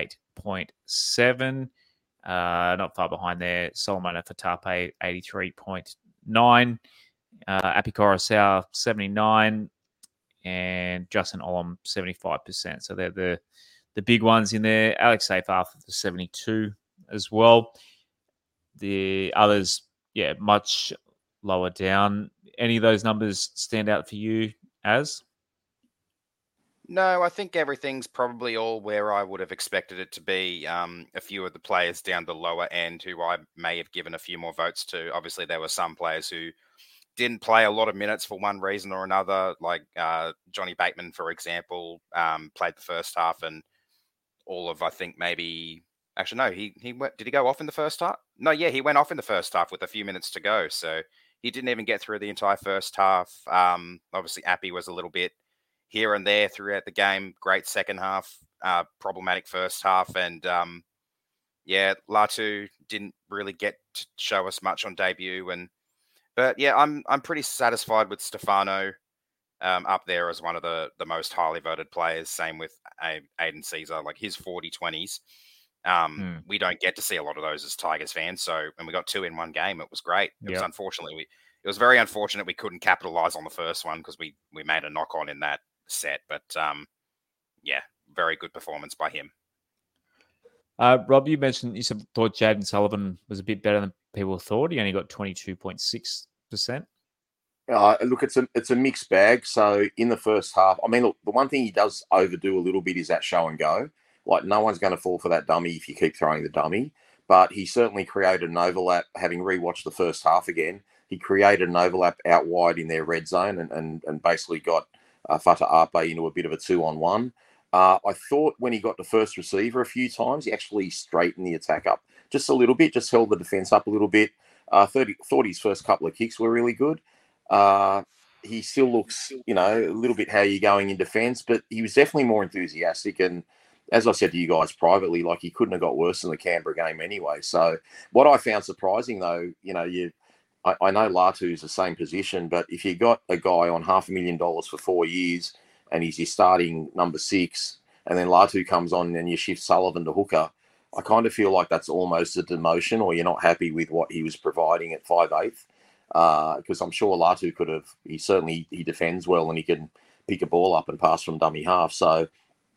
88.7. Not far behind there, Solomon Fatape 83.9. Api Coruscant 79, and Justin Olam 75%. So they're the big ones in there. Alex Seyfarth 72 as well. The others, much lower down. Any of those numbers stand out for you, Az? No, I think everything's probably all where I would have expected it to be. A few of the players down the lower end who I may have given a few more votes to. Obviously, there were some players who didn't play a lot of minutes for one reason or another, like Johnny Bateman, for example, played the first half and all of, I think maybe, actually, no, he went, did he go off in the first half? No, yeah, he went off in the first half with a few minutes to go. So he didn't even get through the entire first half. Obviously, Appy was a little bit here and there throughout the game. Great second half, problematic first half. And Latu didn't really get to show us much on debut. But yeah, I'm pretty satisfied with Stefano. up there as one of the most highly voted players. Same with Aiden Caesar, like his 40-20s. We don't get to see a lot of those as Tigers fans. So, and we got 2 in one game. It was great. It was it was very unfortunate we couldn't capitalize on the first one because we made a knock on in that set. But yeah, very good performance by him. Rob, you mentioned you thought Jaden Sullivan was a bit better than people thought. He only got 22.6%. Look, it's a mixed bag. So in the first half, I mean, look, the one thing he does overdo a little bit is that show and go. Like, no one's going to fall for that dummy if you keep throwing the dummy. But he certainly created an overlap. Having rewatched the first half again, he created an overlap out wide in their red zone and basically got Fata Ape into a bit of a 2-on-1. I thought when he got the first receiver a few times, he actually straightened the attack up just a little bit, just held the defense up a little bit. Thought his first couple of kicks were really good. He still looks, a little bit how you're going in defense, but he was definitely more enthusiastic. And as I said to you guys privately, like, he couldn't have got worse than the Canberra game anyway. So what I found surprising, though, I know Latu's the same position, but if you got a guy on $500,000 for 4 years and he's your starting number 6, and then Latu comes on and you shift Sullivan to hooker, I kind of feel like that's almost a demotion, or you're not happy with what he was providing at 5'8". Because I'm sure Latu could have. He defends well and he can pick a ball up and pass from dummy half. So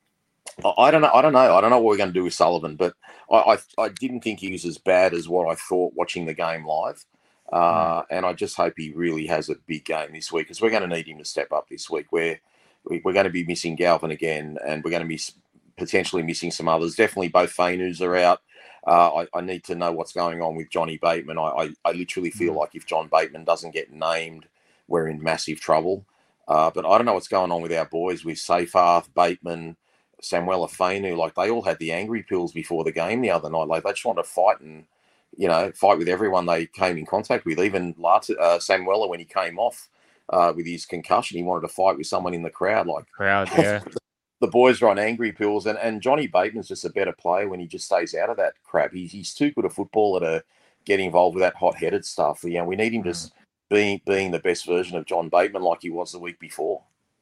I don't know. I don't know what we're going to do with Sullivan, but I didn't think he was as bad as what I thought watching the game live. And I just hope he really has a big game this week, because we're going to need him to step up this week. We're going to be missing Galvin again, and we're going to be potentially missing some others. Definitely both Fainus are out. I need to know what's going on with Johnny Bateman. I literally feel like if John Bateman doesn't get named, we're in massive trouble. But I don't know what's going on with our boys, with Seyfarth, Bateman, Samuela Fainu. Like, they all had the angry pills before the game the other night. Like, they just want to fight and, fight with everyone they came in contact with. Even Samuela, when he came off with his concussion, he wanted to fight with someone in the crowd. Yeah. The boys are on angry pills, and Johnny Bateman's just a better player when he just stays out of that crap. He's too good a footballer to get involved with that hot-headed stuff. We need him just being the best version of John Bateman like he was the week before.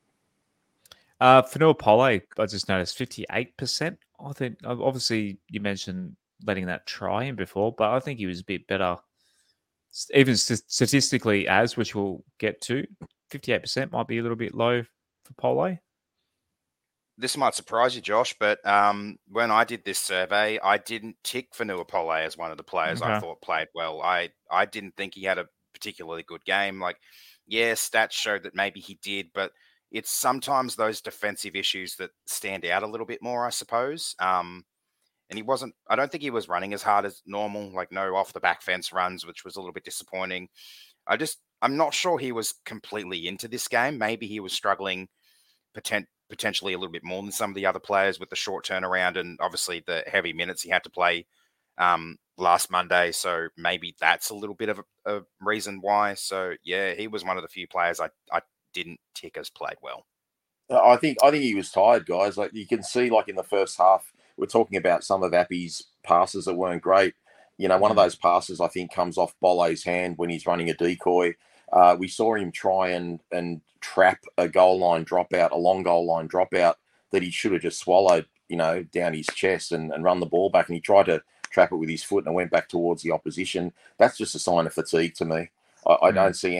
Fanua Pole, I just noticed 58%. I think, obviously, you mentioned letting that try him before, but I think he was a bit better, even statistically, which we'll get to. 58% might be a little bit low for Pole. This might surprise you, Josh, but when I did this survey, I didn't tick Fanua Pole as one of the players I thought played well. I didn't think he had a particularly good game. Like, yeah, stats showed that maybe he did, but it's sometimes those defensive issues that stand out a little bit more, I suppose. And I don't think he was running as hard as normal, like no off the back fence runs, which was a little bit disappointing. I'm not sure he was completely into this game. Maybe he was struggling potentially a little bit more than some of the other players with the short turnaround and obviously the heavy minutes he had to play last Monday. So maybe that's a little bit of a reason why. So yeah, he was one of the few players I didn't tick as played well. I think he was tired, guys. Like, you can see, like, in the first half, we're talking about some of Appy's passes that weren't great. One of those passes, I think, comes off Bolle's hand when he's running a decoy. We saw him try and trap a long goal line dropout that he should have just swallowed, down his chest and run the ball back. And he tried to trap it with his foot and it went back towards the opposition. That's just a sign of fatigue to me. I don't see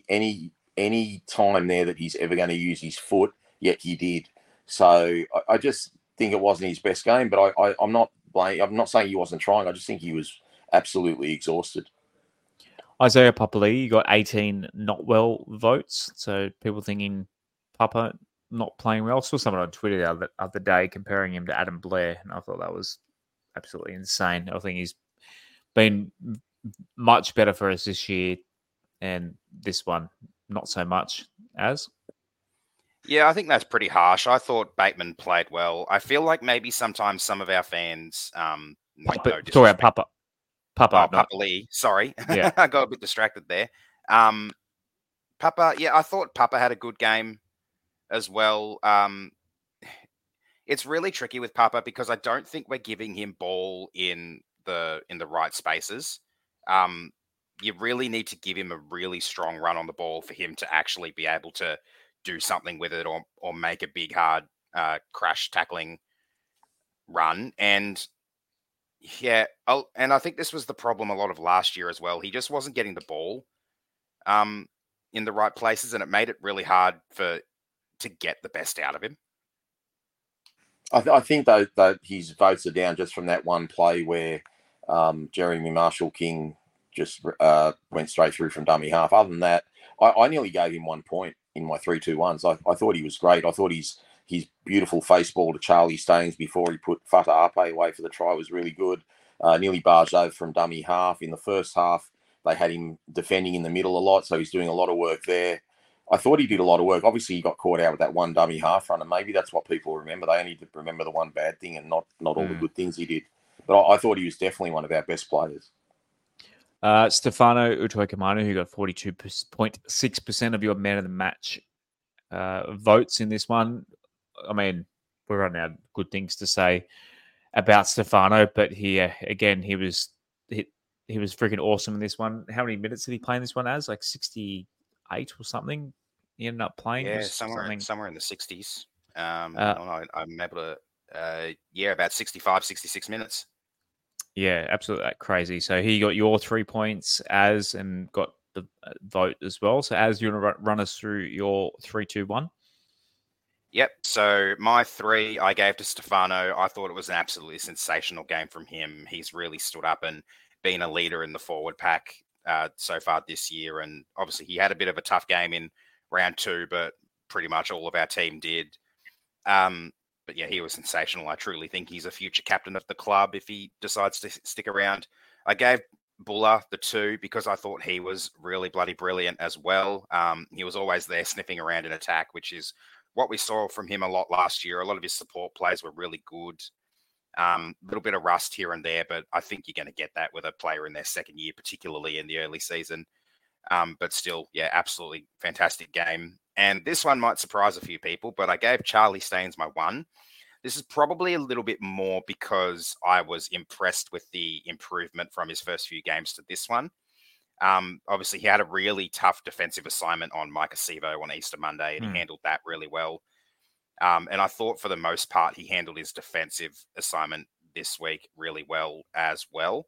any time there that he's ever going to use his foot, yet he did. So I just think it wasn't his best game, but I'm not saying he wasn't trying. I just think he was absolutely exhausted. Isaiah Papali'i got 18 not well votes. So people thinking Papa not playing well. I saw someone on Twitter the other day comparing him to Adam Blair, and I thought that was absolutely insane. I think he's been much better for us this year, and this one not so much as. Yeah, I think that's pretty harsh. I thought Bateman played well. I feel like maybe sometimes some of our fans talk about Papa. Papali'i, sorry. Yeah. I got a bit distracted there. Papa, yeah, I thought Papa had a good game as well. It's really tricky with Papa because I don't think we're giving him ball in the right spaces. You really need to give him a really strong run on the ball for him to actually be able to do something with it or make a big, hard crash tackling run. And yeah, and I think this was the problem a lot of last year as well. He just wasn't getting the ball in the right places, and it made it really hard to get the best out of him. I think though that his votes are down just from that one play where Jeremy Marshall-King just went straight through from dummy half. Other than that, I nearly gave him 1 point in my 3-2-1s. I thought he was great. I thought his beautiful face ball to Charlie Staines before he put Fata Ape away for the try was really good. Nearly barged over from dummy half. In the first half, they had him defending in the middle a lot, so he's doing a lot of work there. I thought he did a lot of work. Obviously, he got caught out with that one dummy half run, and maybe that's what people remember. They only remember the one bad thing and not all the good things he did. But I thought he was definitely one of our best players. Stefano Utoikamanu, who got 42.6% of your man of the match votes in this one. I mean, we're running out of good things to say about Stefano, but he was freaking awesome in this one. How many minutes did he play in this one as? Like 68 or something? He ended up playing? Yeah, somewhere in the 60s. I'm able to, about 65, 66 minutes. Yeah, absolutely crazy. So he got your 3 points and got the vote as well. So you want to run us through your 3-2-1? Yep. So my 3 I gave to Stefano. I thought it was an absolutely sensational game from him. He's really stood up and been a leader in the forward pack so far this year. And obviously he had a bit of a tough game in round 2, but pretty much all of our team did. But yeah, he was sensational. I truly think he's a future captain of the club if he decides to stick around. I gave Buller the 2 because I thought he was really bloody brilliant as well. He was always there sniffing around in attack, which is what we saw from him a lot last year. A lot of his support plays were really good. A little bit of rust here and there, but I think you're going to get that with a player in their second year, particularly in the early season. But still, yeah, absolutely fantastic game. And this one might surprise a few people, but I gave Charlie Staines my 1. This is probably a little bit more because I was impressed with the improvement from his first few games to this one. Obviously, he had a really tough defensive assignment on Mike Acevo on Easter Monday, and he handled that really well. And I thought for the most part, he handled his defensive assignment this week really well as well.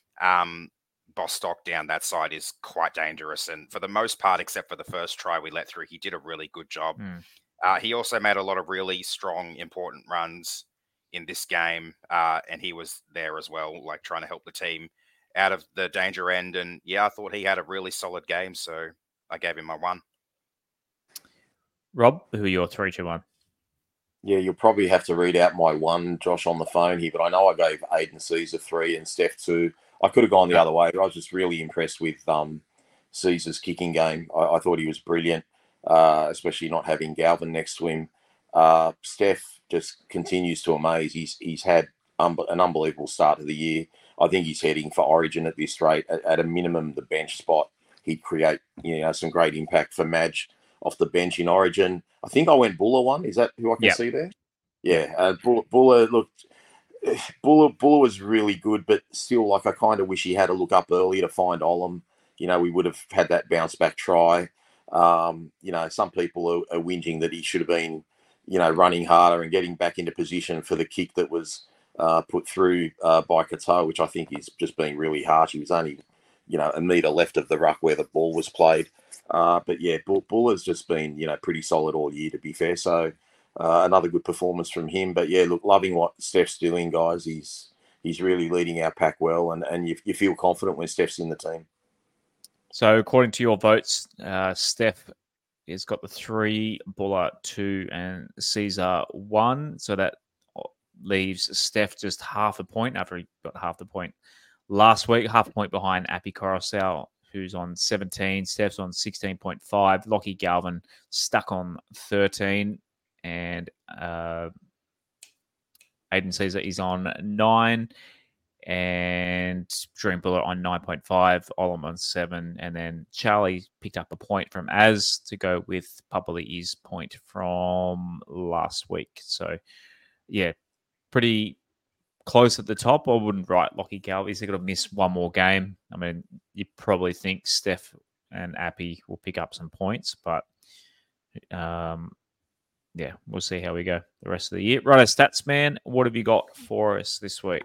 Bostock down that side is quite dangerous. And for the most part, except for the first try we let through, he did a really good job. He also made a lot of really strong, important runs in this game. And he was there as well, like trying to help the team out of the danger end. And yeah, I thought he had a really solid game. So I gave him my 1. Rob, who are your 3-2-1? Yeah, you'll probably have to read out my 1, Josh, on the phone here, but I know I gave Aiden Caesar 3 and Steph 2. I could have gone the other way, but I was just really impressed with Caesar's kicking game. I thought he was brilliant, especially not having Galvin next to him. Steph just continues to amaze. He's had an unbelievable start to the year. I think he's heading for Origin at this rate. At a minimum, the bench spot, he'd create some great impact for Madge off the bench in Origin. I think I went Buller 1. Is that who I can see there? Yeah, Buller looked. Buller was really good, but still, like, I kind of wish he had to look up earlier to find Olam. We would have had that bounce back try. Some people are whinging that he should have been, running harder and getting back into position for the kick that was put through by Katoa, which I think is just being really harsh. He was only, a metre left of the ruck where the ball was played. But yeah, Buller's just been, pretty solid all year, to be fair. So another good performance from him. But yeah, look, loving what Steph's doing, guys. He's really leading our pack well, and you feel confident when Steph's in the team. So according to your votes, Steph has got the 3, Buller 2, and Caesar 1. So that leaves Steph just half a point after he got half the point last week, half a point behind Appy Coruscant, who's on 17. Steph's on 16.5. Lockie Galvin stuck on 13. And Aiden Caesar is on 9. And Dream Buller on 9.5. Olam on 7. And then Charlie picked up a point from Az to go with Papali'i's point from last week. So, yeah, pretty close at the top. I wouldn't write Lockie Galvin. He's going to miss one more game. I mean, you probably think Steph and Appy will pick up some points, but Yeah, we'll see how we go the rest of the year. Right, stats man, what have you got for us this week?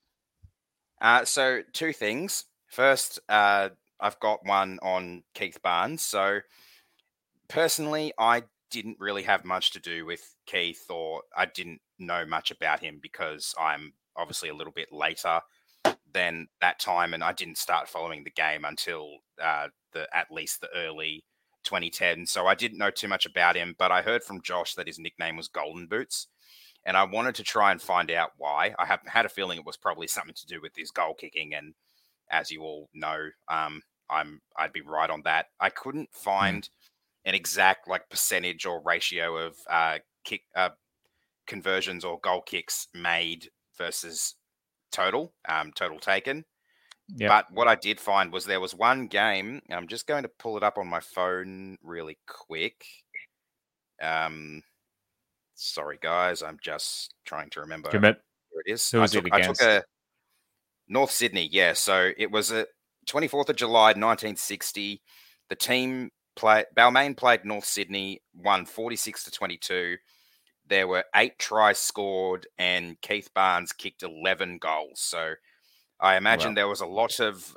So 2 things. First, I've got one on Keith Barnes. So personally, I didn't really have much to do with Keith, or I didn't know much about him because I'm obviously a little bit later than that time, and I didn't start following the game until at least the early 2010. So I didn't know too much about him, but I heard from Josh that his nickname was Golden Boots, and I wanted to try and find out why. I had a feeling it was probably something to do with his goal kicking, and as you all know, I'd be right on that. I couldn't find an exact percentage or ratio of kick conversions or goal kicks made versus total taken. Yep. But what I did find was there was one game. I'm just going to pull it up on my phone really quick. Sorry, guys. I'm just trying to remember where it is. Who was it against? I took a North Sydney, yeah. So it was a 24th of July, 1960. The team Balmain played North Sydney, won 46-22. There were 8 tries scored, and Keith Barnes kicked 11 goals. So I imagine there was a lot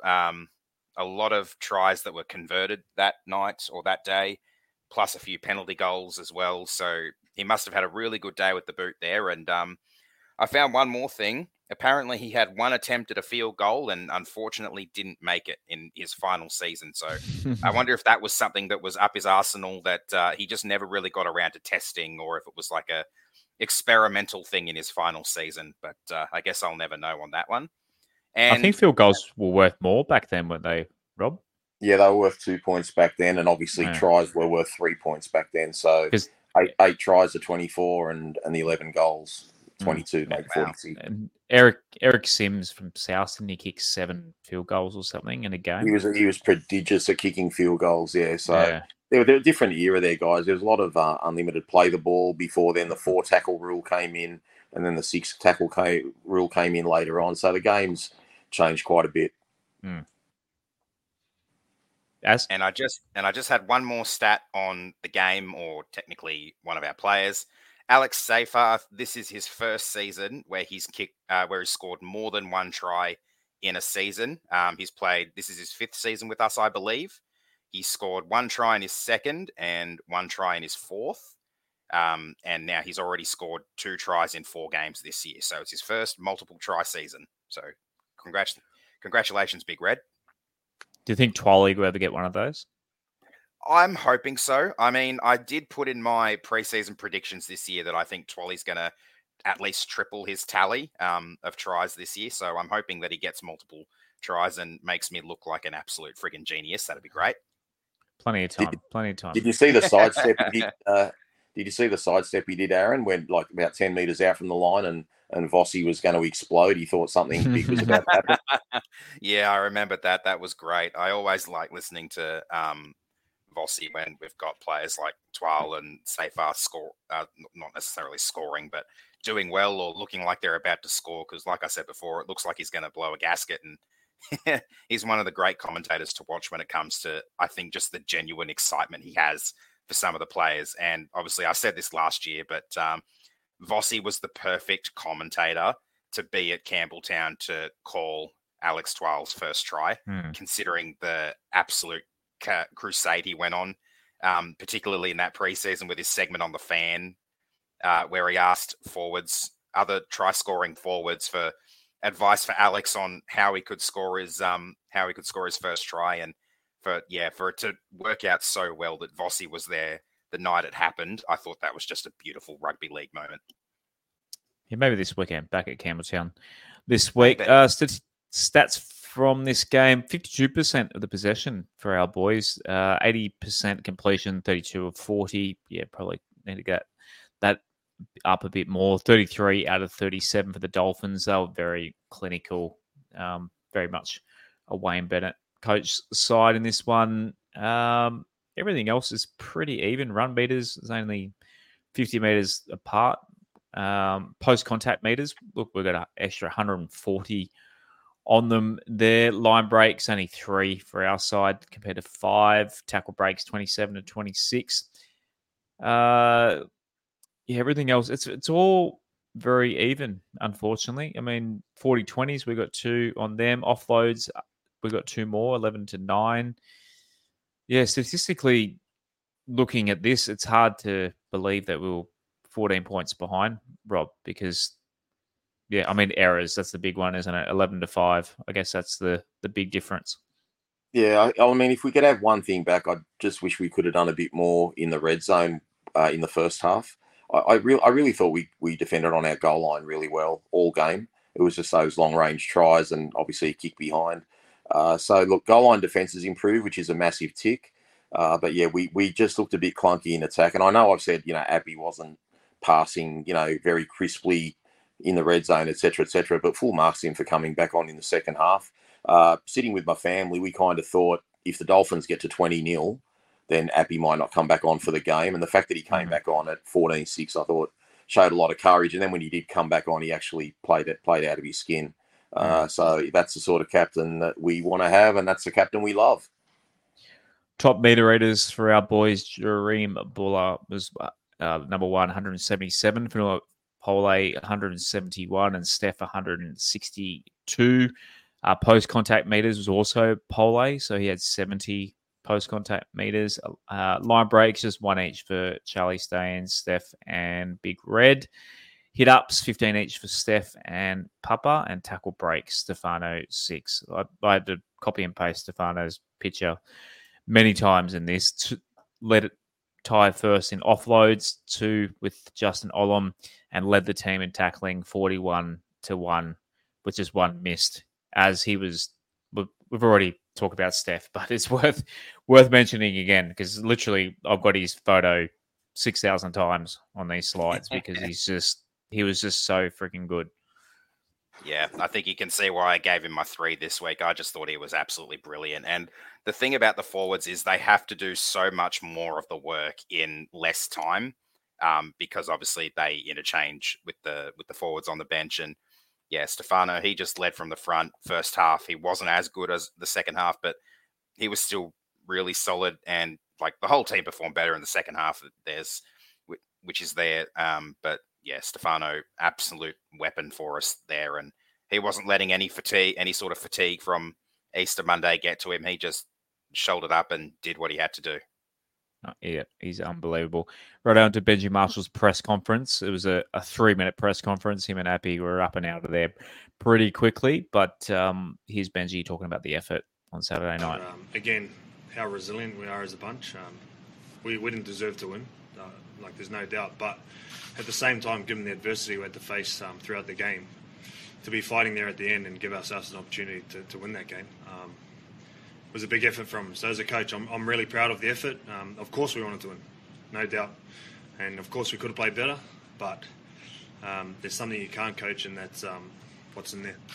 of tries that were converted that night or that day, plus a few penalty goals as well. So he must have had a really good day with the boot there. And I found one more thing. Apparently, he had one attempt at a field goal and unfortunately didn't make it in his final season. So I wonder if that was something that was up his arsenal that he just never really got around to testing, or if it was like a experimental thing in his final season. But I guess I'll never know on that one. And I think field goals were worth more back then, weren't they, Rob? Yeah, they were worth 2 points back then, and obviously tries were worth 3 points back then. So eight tries to 24 and the 11 goals, 22 make 46. And Eric Sims from Southton, he kicked 7 field goals or something in a game. He was prodigious at kicking field goals, yeah. So they were a different era there, guys. There was a lot of unlimited play the ball before then. The 4 tackle rule came in, and then the 6 tackle rule came in later on. So the game's changed quite a bit. And I just had one more stat on the game, or technically one of our players, Alex Seyfarth. This is his first season where he's scored more than 1 try in a season. This is his 5th season with us, I believe. He scored 1 try in his 2nd and 1 try in his 4th. And now he's already scored 2 tries in 4 games this year. So it's his first multiple try season. So congratulations, Big Red. Do you think Twali will ever get one of those? I'm hoping so. I mean, I did put in my preseason predictions this year that I think Twali's going to at least triple his tally of tries this year. So I'm hoping that he gets multiple tries and makes me look like an absolute friggin' genius. That'd be great. Plenty of time. Did you see the sidestep he did? Did you see the sidestep he did, Aaron? Went about 10 metres out from the line, and Vossi was going to explode. He thought something big was about to happen. Yeah, I remembered that. That was great. I always like listening to Vossi when we've got players like Twal and Seyfarth not necessarily scoring, but doing well or looking like they're about to score. Because like I said before, it looks like he's going to blow a gasket, and he's one of the great commentators to watch when it comes to, I think, just the genuine excitement he has for some of the players. And obviously I said this last year, but Vossi was the perfect commentator to be at Campbelltown to call Alex Twal's first try, considering the absolute crusade he went on, particularly in that preseason with his segment on the Fan, where he asked other try-scoring forwards for advice for Alex on how he could score his first try, and for it to work out so well that Vossi was there the night it happened. I thought that was just a beautiful rugby league moment. Yeah, maybe this weekend back at Campbelltown this week. Stats from this game: 52% of the possession for our boys, 80% completion, 32 of 40. Yeah, probably need to get that up a bit more. 33 out of 37 for the Dolphins. They were very clinical, very much a Wayne Bennett coach side in this one. Everything else is pretty even. Run meters is only 50 meters apart. Post-contact meters, look, we've got an extra 140 on them there. Line breaks, only 3 for our side compared to 5. Tackle breaks, 27 to 26. Everything else, it's all very even, unfortunately. I mean, 40-20s, we got 2 on them. Offloads, we got 2 more, 11-9. Yeah, statistically, looking at this, it's hard to believe that we were 14 points behind, Rob, because, yeah, I mean, errors, that's the big one, isn't it? 11-5. I guess that's the big difference. Yeah, I mean, if we could have one thing back, I just wish we could have done a bit more in the red zone in the first half. I really thought we defended on our goal line really well all game. It was just those long-range tries and obviously a kick behind. So, look, goal line defence has improved, which is a massive tick. But, yeah, we just looked a bit clunky in attack. And I know I've said, Abbey wasn't passing, very crisply in the red zone, et cetera, but full marks to him for coming back on in the second half. Sitting with my family, we kind of thought if the Dolphins get to 20-0, then Appy might not come back on for the game. And the fact that he came back on at 14-6, I thought showed a lot of courage. And then when he did come back on, he actually played out of his skin. So that's the sort of captain that we want to have, and that's the captain we love. Top meter readers for our boys, Jareem Buller was number 1, 177. For Pole, 171, and Steph, 162. Post-contact meters was also Pole, so he had 70 post-contact meters. Line breaks, just 1 each for Charlie Staines, Steph, and Big Red. Hit-ups, 15 each for Steph and Papa, and tackle breaks, Stefano, 6. I had to copy and paste Stefano's picture many times in this. To let it tie first in offloads, 2 with Justin Olam, and led the team in tackling 41-1, with just 1 missed. As he was, we've already talked about Steph, but it's worth mentioning again because literally I've got his photo 6,000 times on these slides because he was just so freaking good. Yeah, I think you can see why I gave him my 3 this week. I just thought he was absolutely brilliant. And the thing about the forwards is they have to do so much more of the work in less time because obviously they interchange with the forwards on the bench. And yeah, Stefano, he just led from the front first half. He wasn't as good as the second half, but he was still really solid. And like the whole team performed better in the second half. Which is there. But yeah, Stefano, absolute weapon for us there. And he wasn't letting any sort of fatigue from Easter Monday get to him. He just shouldered up and did what he had to do. Yeah, he's unbelievable. Right on to Benji Marshall's press conference. It was a 3-minute press conference. Him and Appy were up and out of there pretty quickly. But here's Benji talking about the effort on Saturday night. Again, how resilient we are as a bunch. We didn't deserve to win, there's no doubt. But at the same time, given the adversity we had to face throughout the game, to be fighting there at the end and give ourselves an opportunity to win that game was a big effort from him. So as a coach, I'm really proud of the effort. Of course we wanted to win, no doubt. And of course we could have played better, but there's something you can't coach, and that's what's in there.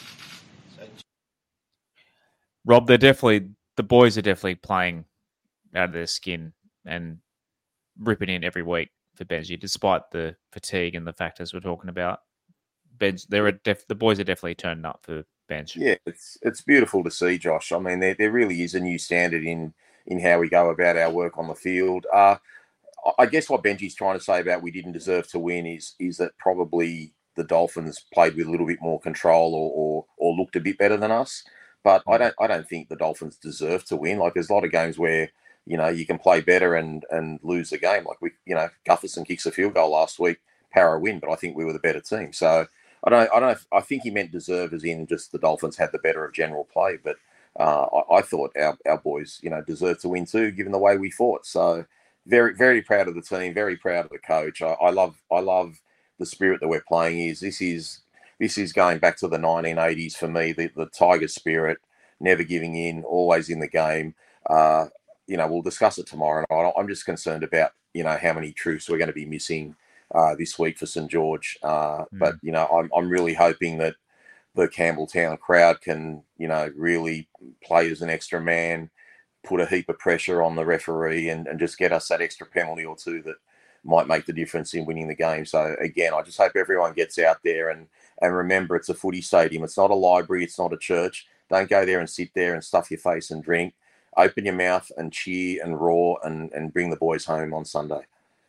Rob, the boys are definitely playing out of their skin and ripping in every week for Benji, despite the fatigue and the factors we're talking about. The boys are definitely turning up for bench. Yeah, it's beautiful to see, Josh. I mean, there really is a new standard in how we go about our work on the field. I guess what Benji's trying to say about we didn't deserve to win is that probably the Dolphins played with a little bit more control or looked a bit better than us. But I don't think the Dolphins deserve to win. Like, there's a lot of games where you can play better and lose the game. Like Gutherson kicks a field goal last week, Para win, but I think we were the better team. So I think he meant deserve as in just the Dolphins had the better of general play, but I thought our boys, deserved to win too, given the way we fought. So very, very proud of the team, very proud of the coach. I love the spirit that we're playing. This is going back to the 1980s for me, the Tiger spirit, never giving in, always in the game. We'll discuss it tomorrow night. I'm just concerned about, how many troops we're going to be missing this week for St. George. But, I'm really hoping that the Campbelltown crowd can, really play as an extra man, put a heap of pressure on the referee and just get us that extra penalty or two that might make the difference in winning the game. So, again, I just hope everyone gets out there and remember it's a footy stadium. It's not a library. It's not a church. Don't go there and sit there and stuff your face and drink. Open your mouth and cheer and roar and bring the boys home on Sunday.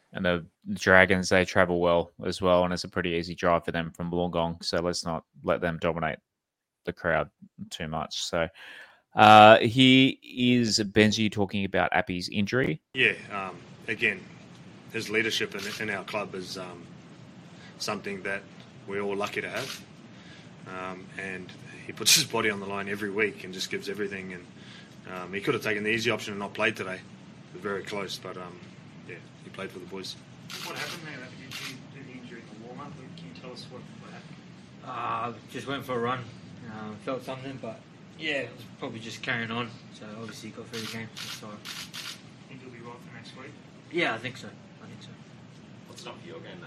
And the Dragons, they travel well as well, and it's a pretty easy drive for them from Wollongong. So let's not let them dominate the crowd too much. So here is Benji talking about Appy's injury. Yeah, again, his leadership in our club is something that we're all lucky to have. And he puts his body on the line every week and just gives everything. And he could have taken the easy option and not played today. It was very close, but yeah, he played for the boys. What happened there? Did you do the injury in the warm-up? Can you tell us what happened? Just went for a run. Felt something, but yeah, it was probably just carrying on. So obviously got through the game. So Think you'll be right for next week? yeah, I think so. What's not for your game,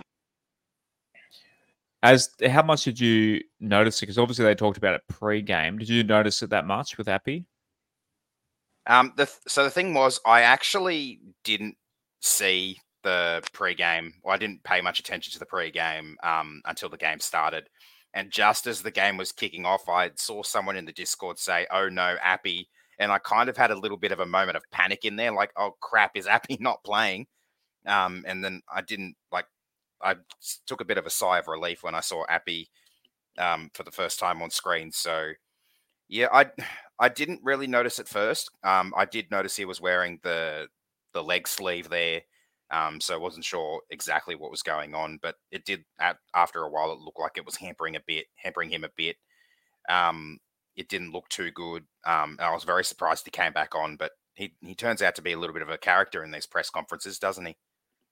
As how much did you notice it? Because obviously they talked about it pre-game. Did you notice it that much with Appy? So the thing was, I actually didn't see the pre-game. Well, I didn't pay much attention to the pre-game until the game started. And just as the game was kicking off, I saw someone in the Discord say, "Oh no, Appy." And I kind of had a little bit of a moment of panic in there, like, "Oh crap, is Appy not playing?" And then I took a bit of a sigh of relief when I saw Appy for the first time on screen. So yeah, I didn't really notice at first. I did notice he was wearing the leg sleeve there. So I wasn't sure exactly what was going on, but it did after a while, it looked like it was hampering him a bit. It didn't look too good. And I was very surprised he came back on, but he turns out to be a little bit of a character in these press conferences, doesn't he?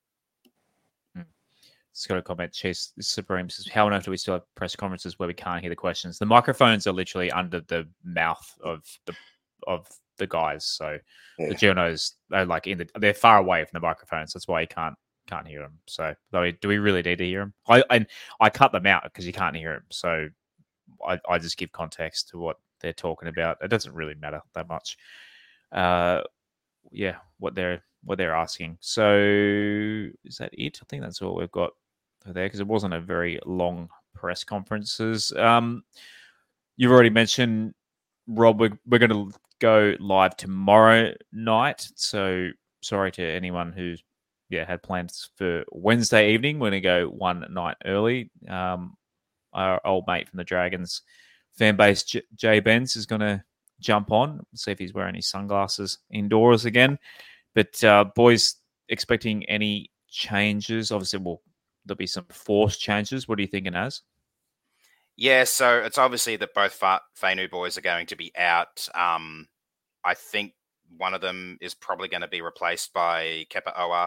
It's got a comment. Chase Supreme says, "How on earth do we still have press conferences where we can't hear the questions? The microphones are literally under the mouth of the guys, so the journos are like they're far away from the microphones. That's why you can't hear them. So, do we really need to hear them? I cut them out because you can't hear them. So, I just give context to what they're talking about. It doesn't really matter that much. Yeah, what they're asking. So, is that it? I think that's all we've got there because it wasn't a very long press conferences. You've already mentioned, Rob, we're going to go live tomorrow night. So sorry to anyone who's had plans for Wednesday evening. We're going to go one night early. Our old mate from the Dragons fan base, Jay Benz, is going to jump on, see if he's wearing his sunglasses indoors again. But boys, expecting any changes? Obviously, there'll be some forced changes. What are you thinking, Az? Yeah, so it's obviously that both Fainu boys are going to be out. I think one of them is probably going to be replaced by Kepa Oa.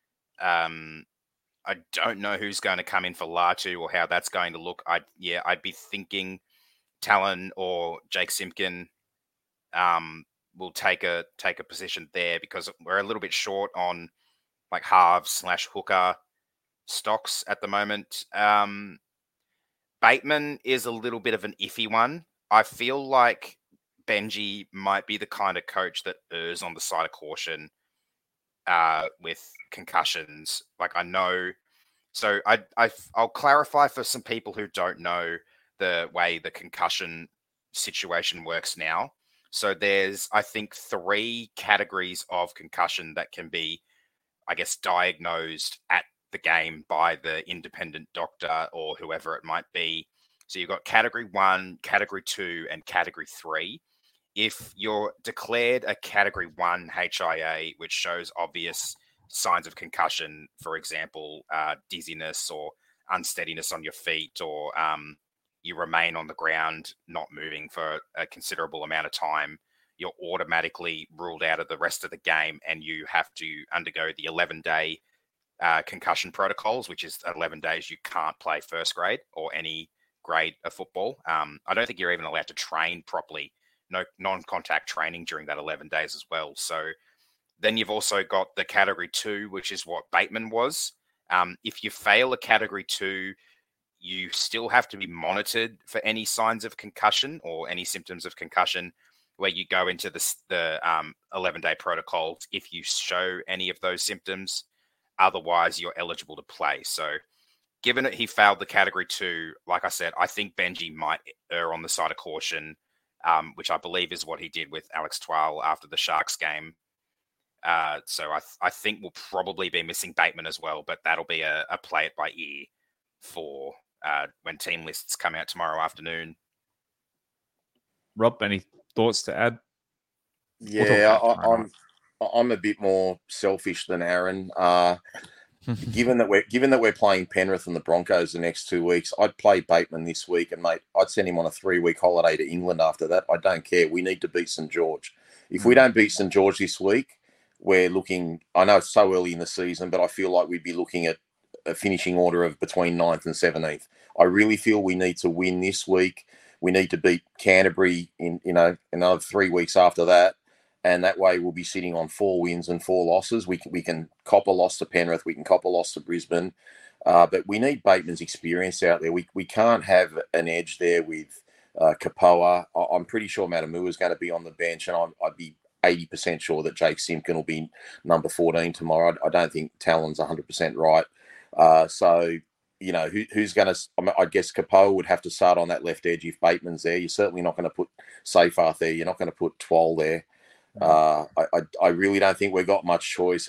I don't know who's going to come in for Latu or how that's going to look. I'd be thinking Talon or Jake Simpkin will take a position there because we're a little bit short on like halves/hooker stocks at the moment. Bateman is a little bit of an iffy one. I feel like Benji might be the kind of coach that errs on the side of caution with concussions. Like I know, so I'll clarify for some people who don't know the way the concussion situation works now. So there's, I think, 3 categories of concussion that can be, I guess, diagnosed at the game by the independent doctor or whoever it might be. So you've got category 1, category 2, and category 3. If you're declared a category 1 HIA, which shows obvious signs of concussion, for example, dizziness or unsteadiness on your feet, or you remain on the ground not moving for a considerable amount of time, you're automatically ruled out of the rest of the game and you have to undergo the 11-day concussion protocols, which is 11 days you can't play first grade or any grade of football. I don't think you're even allowed to train properly. No non-contact training during that 11 days as well. So then you've also got the category 2, which is what Bateman was. If you fail a category 2, you still have to be monitored for any signs of concussion or any symptoms of concussion, where you go into the 11-day protocols if you show any of those symptoms. Otherwise, you're eligible to play. So given that he failed the category 2, like I said, I think Benji might err on the side of caution, which I believe is what he did with Alex Twal after the Sharks game. So I think we'll probably be missing Bateman as well, but that'll be a play it by ear for when team lists come out tomorrow afternoon. Rob, any thoughts to add? Yeah, I'm a bit more selfish than Aaron. Given that we're playing Penrith and the Broncos the next 2 weeks, I'd play Bateman this week, and mate, I'd send him on a 3-week holiday to England after that. I don't care. We need to beat St George. If we don't beat St George this week, we're looking. I know it's so early in the season, but I feel like we'd be looking at a finishing order of between 9th and 17th. I really feel we need to win this week. We need to beat Canterbury in another 3 weeks after that. And that way we'll be sitting on 4 wins and 4 losses. We can cop a loss to Penrith. We can cop a loss to Brisbane. But we need Bateman's experience out there. We can't have an edge there with Kapoa. I'm pretty sure Matamu is going to be on the bench, and I'd be 80% sure that Jake Simpkin will be number 14 tomorrow. I don't think Talon's 100% right. So, who's going to... I guess Kapoa would have to start on that left edge if Bateman's there. You're certainly not going to put Seyfarth there. You're not going to put Twal there. I really don't think we've got much choice.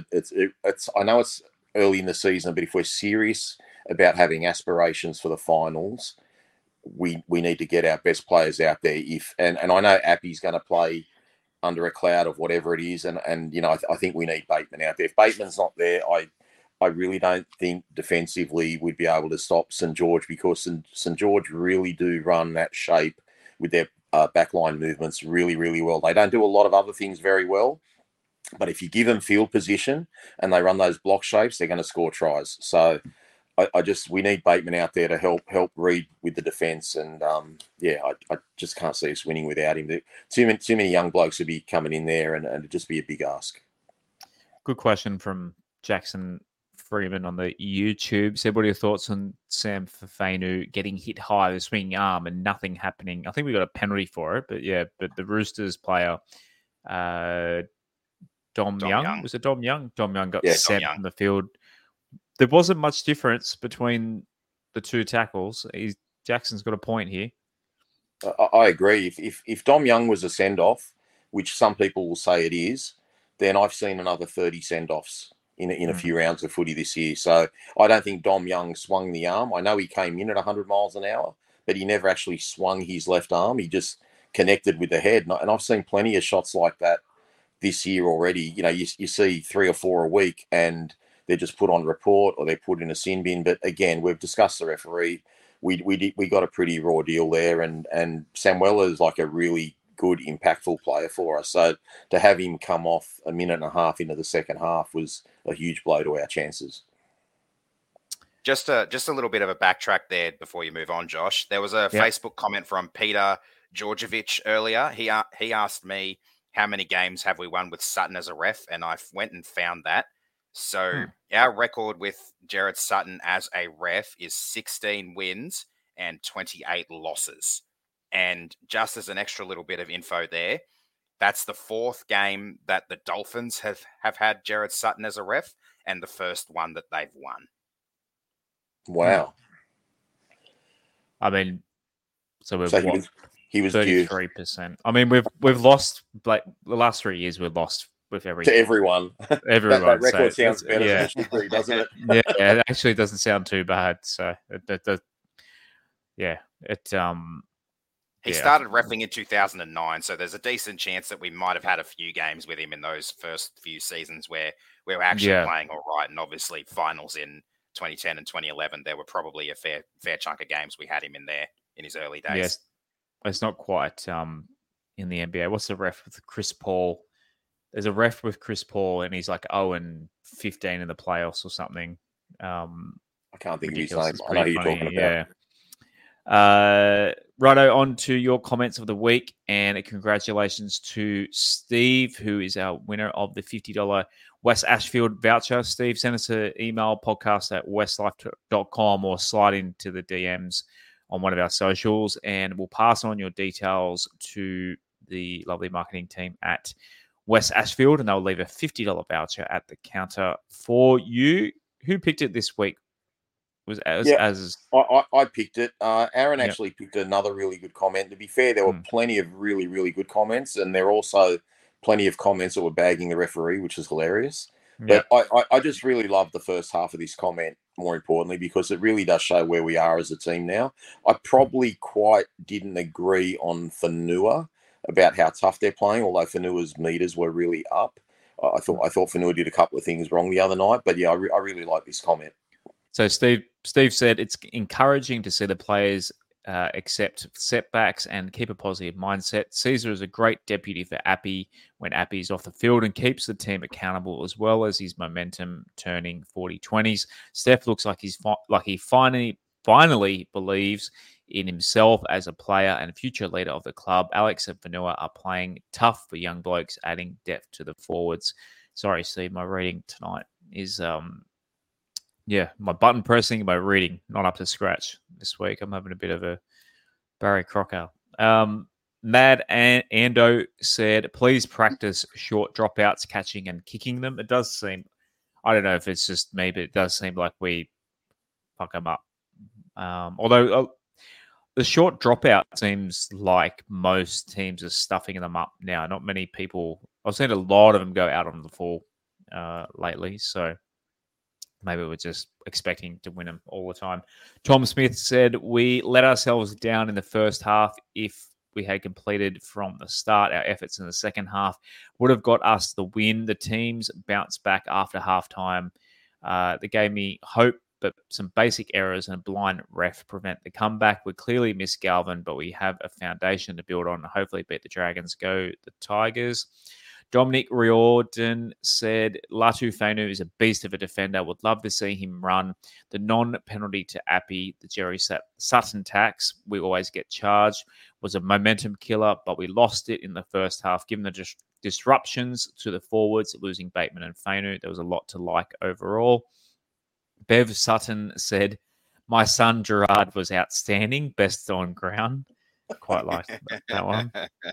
I know it's early in the season, but if we're serious about having aspirations for the finals, we need to get our best players out there. And I know Appy's going to play under a cloud of whatever it is, and I think we need Bateman out there. If Bateman's not there, I really don't think defensively we'd be able to stop St George, because St George really do run that shape with their backline movements really, really well. They don't do a lot of other things very well, but if you give them field position and they run those block shapes, they're going to score tries. So we need Bateman out there to help Reid with the defence, and I just can't see us winning without him. Too many young blokes would be coming in there, and it'd just be a big ask. Good question from Jackson Freeman on the YouTube. Said, what are your thoughts on Sam Fafanu getting hit high with a swinging arm and nothing happening? I think we got a penalty for it, but the Roosters player, Dom Young. Was it Dom Young? Dom Young got sent from the field. There wasn't much difference between the two tackles. Jackson's got a point here. I agree. If Dom Young was a send-off, which some people will say it is, then I've seen another 30 send-offs in a few rounds of footy this year. So I don't think Dom Young swung the arm. I know he came in at 100 miles an hour, but he never actually swung his left arm. He just connected with the head. And I've seen plenty of shots like that this year already. You see 3 or 4 a week, and they're just put on report or they're put in a sin bin. But again, we've discussed the referee. We got a pretty raw deal there, and Samuela is like a really good, impactful player for us. So to have him come off a minute and a half into the second half was a huge blow to our chances. Just a little bit of a backtrack there before you move on, Josh. There was a Facebook comment from Peter Georgievich earlier. He asked me, how many games have we won with Sutton as a ref? And I went and found that. So our record with Jared Sutton as a ref is 16 wins and 28 losses. And just as an extra little bit of info there, that's the 4th game that the Dolphins have had Jared Sutton as a ref, and the first one that they've won. Wow. I mean, he was 33%. I mean, we've lost, like, the last 3 years we've lost with everything. To everyone. Everyone. that record sounds better than it should be, doesn't it? Yeah, it actually doesn't sound too bad. So He started reffing in 2009, so there's a decent chance that we might have had a few games with him in those first few seasons where we were actually playing all right. And obviously finals in 2010 and 2011, there were probably a fair chunk of games we had him in there in his early days. Yes, it's not quite in the NBA. What's the ref with Chris Paul? There's a ref with Chris Paul, and he's like 0-15 in the playoffs or something. I can't think of his name. I know who you're talking about. Righto, on to your comments of the week, and congratulations to Steve, who is our winner of the $50 West Ashfield voucher. Steve, send us an email, podcast@westlife.com, or slide into the DMs on one of our socials, and we'll pass on your details to the lovely marketing team at West Ashfield, and they'll leave a $50 voucher at the counter for you. Who picked it this week? I picked it. Aaron actually picked another really good comment. To be fair, there were plenty of really, really good comments, and they're also plenty of comments that were bagging the referee, which is hilarious. But I just really love the first half of this comment, more importantly, because it really does show where we are as a team now. I probably quite didn't agree on Whenua about how tough they're playing, although Whenua's meters were really up. I thought Whenua did a couple of things wrong the other night, but yeah, I really like this comment. So Steve said it's encouraging to see the players accept setbacks and keep a positive mindset. Caesar is a great deputy for Appy when Appy is off the field and keeps the team accountable as well as his momentum turning 40-20s. Steph looks like he finally believes in himself as a player and future leader of the club. Alex and Whenua are playing tough for young blokes, adding depth to the forwards. Sorry, Steve, my reading tonight is my button pressing, my reading not up to scratch this week. I'm having a bit of a Barry Crocker. Mad Ando said, please practice short dropouts, catching and kicking them. It does seem, I don't know if it's just me, but it does seem like we fuck them up. Although the short dropout seems like most teams are stuffing them up now. Not many people, I've seen a lot of them go out on the full lately, so maybe we're just expecting to win them all the time. Tom Smith said, we let ourselves down in the first half. If we had completed from the start, our efforts in the second half would have got us the win. The teams bounced back after halftime. They gave me hope, but some basic errors and a blind ref prevent the comeback. We clearly missed Galvin, but we have a foundation to build on and hopefully beat the Dragons. Go the Tigers. Dominic Riordan said, Latu Whenua is a beast of a defender. Would love to see him run the non-penalty to Appy. The Jerry Sutton tax, we always get charged, was a momentum killer, but we lost it in the first half. Given the disruptions to the forwards, losing Bateman and Whenua, there was a lot to like overall. Bev Sutton said, my son Gerard was outstanding, best on ground. Quite like that one.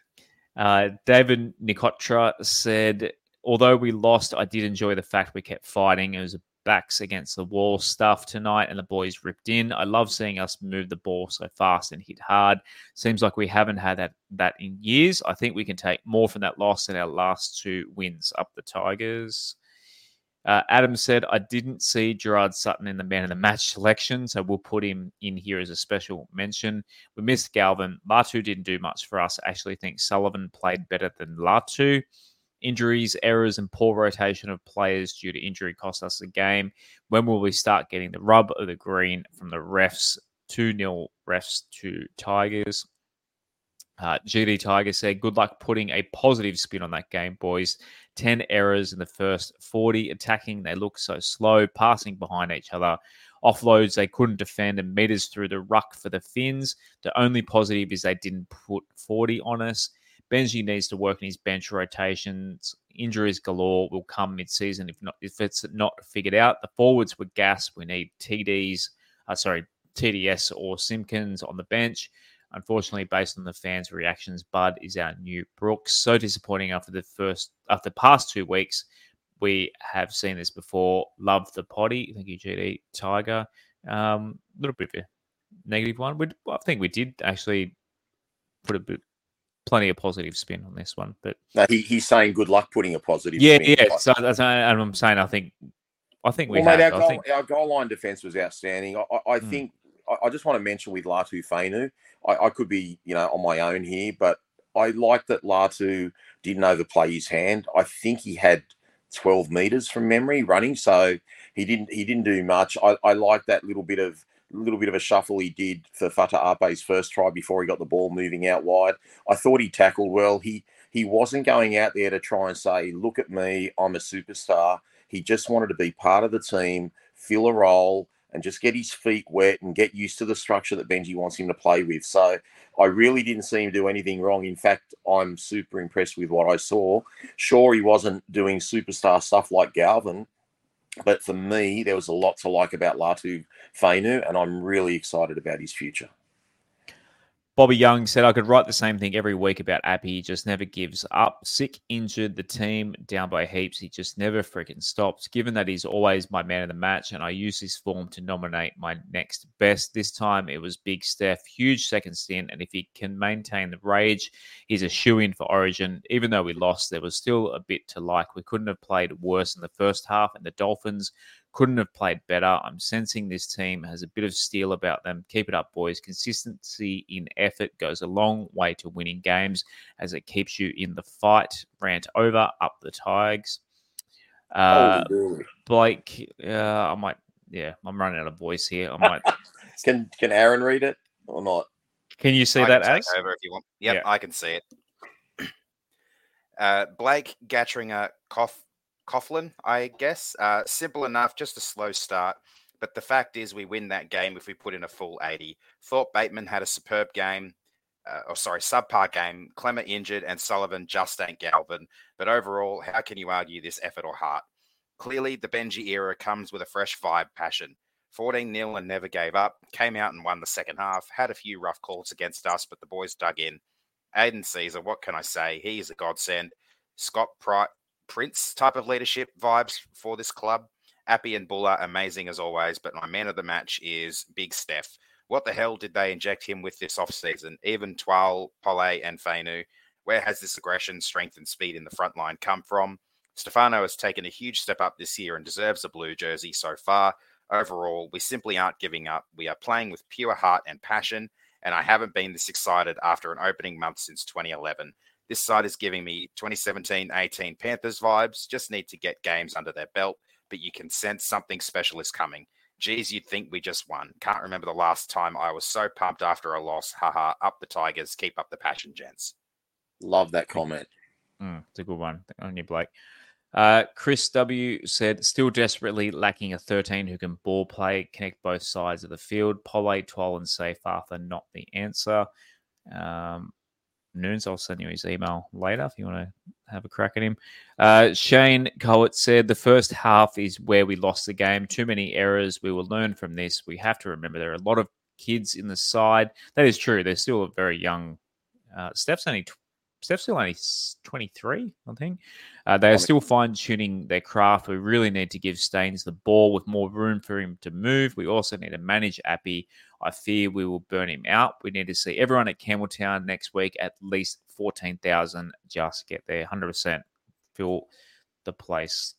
David Nikotra said, although we lost, I did enjoy the fact we kept fighting. It was a backs against the wall stuff tonight and the boys ripped in. I love seeing us move the ball so fast and hit hard. Seems like we haven't had that in years. I think we can take more from that loss than our last two wins. Up the Tigers. Adam said, I didn't see Gerard Sutton in the man of the match selection, so we'll put him in here as a special mention. We missed Galvin. Latu didn't do much for us. I actually think Sullivan played better than Latu. Injuries, errors, and poor rotation of players due to injury cost us the game. When will we start getting the rub of the green from the refs? 2-0 refs to Tigers. GD Tiger said, good luck putting a positive spin on that game, boys. 10 errors in the first 40. Attacking, they look so slow. Passing behind each other. Offloads, they couldn't defend, and meters through the ruck for the Finns. The only positive is they didn't put 40 on us. Benji needs to work in his bench rotations. Injuries galore will come mid-season if it's not figured out. The forwards were gas. We need TDS or Simpkins on the bench. Unfortunately, based on the fans' reactions, Bud is our new Brooks. So disappointing after the past 2 weeks. We have seen this before. Love the potty. Thank you, GD Tiger. Little bit of a negative one. I think we did actually put plenty of positive spin on this one. But no, he's saying good luck putting a positive spin. Yeah. So and I'm saying I think we have. Mate, our goal line defense was outstanding. I think I just want to mention with Latu Whenua, I could be, on my own here, but I like that Latu didn't overplay his hand. I think he had 12 meters from memory running, so he didn't do much. I like that little bit of a shuffle he did for Fata Ape's first try before he got the ball moving out wide. I thought he tackled well. He wasn't going out there to try and say, look at me, I'm a superstar. He just wanted to be part of the team, fill a role, and just get his feet wet and get used to the structure that Benji wants him to play with. So I really didn't see him do anything wrong. In fact, I'm super impressed with what I saw. Sure, he wasn't doing superstar stuff like Galvin, but for me, there was a lot to like about Latu Whenua, and I'm really excited about his future. Bobby Young said, I could write the same thing every week about Appy. He just never gives up. Sick, injured, the team down by heaps. He just never freaking stops. Given that he's always my man of the match, and I use this form to nominate my next best. This time it was Big Steph. Huge second stint, and if he can maintain the rage, he's a shoo-in for Origin. Even though we lost, there was still a bit to like. We couldn't have played worse in the first half, and the Dolphins couldn't have played better. I'm sensing this team has a bit of steel about them. Keep it up, boys. Consistency in effort goes a long way to winning games as it keeps you in the fight. Rant over, up the Tigers. Blake, I'm running out of voice here. I might. Can Aaron read it or not? Can you see I that can as? take over if you want. Yep, yeah. I can see it. Blake Gatringer Coughlin, I guess. Simple enough, just a slow start. But the fact is we win that game if we put in a full 80. Thorpe Bateman had a superb game. Subpar game. Clemmer injured and Sullivan just ain't Galvin. But overall, how can you argue this effort or heart? Clearly, the Benji era comes with a fresh vibe, passion. 14-0 and never gave up. Came out and won the second half. Had a few rough calls against us, but the boys dug in. Aiden Caesar, what can I say? He is a godsend. Scott Prince type of leadership vibes for this club. Appy and Buller, amazing as always, but my man of the match is Big Steph. What the hell did they inject him with this offseason? Even Twal, Pole, and Fainu. Where has this aggression, strength, and speed in the front line come from? Stefano has taken a huge step up this year and deserves a blue jersey so far. Overall, we simply aren't giving up. We are playing with pure heart and passion, and I haven't been this excited after an opening month since 2011. This side is giving me 2017-18 Panthers vibes. Just need to get games under their belt, but you can sense something special is coming. Geez, you'd think we just won. Can't remember the last time I was so pumped after a loss. Haha, up the Tigers. Keep up the passion, gents. Love that comment. It's a good one on you, Blake. Chris W. said, still desperately lacking a 13 who can ball play, connect both sides of the field. Pole, Twal, and Safe Arthur, not the answer. Noons, I'll send you his email later if you want to have a crack at him. Shane Coet said, the first half is where we lost the game. Too many errors. We will learn from this. We have to remember there are a lot of kids in the side. That is true. They're still a very young. Steph's still only 23, I think. They are still fine-tuning their craft. We really need to give Staines the ball with more room for him to move. We also need to manage Appy. I fear we will burn him out. We need to see everyone at Campbelltown next week, at least 14,000. Just get there, 100%. Fill the place.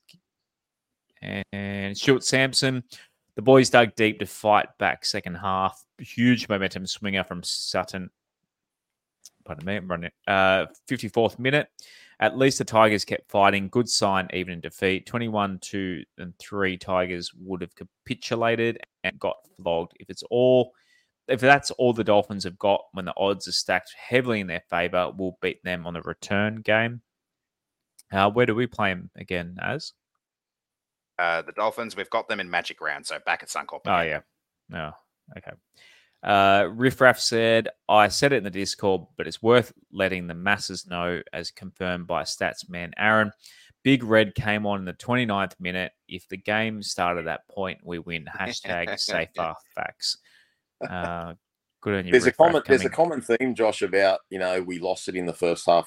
And Stuart Sampson, the boys dug deep to fight back second half. Huge momentum swinger from Sutton. Pardon me, I'm running 54th minute. At least the Tigers kept fighting. Good sign, even in defeat. 21-2 and 3 Tigers would have capitulated and got flogged. If that's all the Dolphins have got when the odds are stacked heavily in their favour, we'll beat them on the return game. Where do we play them again, Az? The Dolphins, we've got them in Magic Round, so back at Suncorp. Oh, yeah. Oh, okay. Riff Raff said, I said it in the Discord, but it's worth letting the masses know, as confirmed by stats man Aaron. Big Red came on in the 29th minute. If the game started at that point, we win. Hashtag safer facts. Good on you. There's a common theme, Josh, about, we lost it in the first half.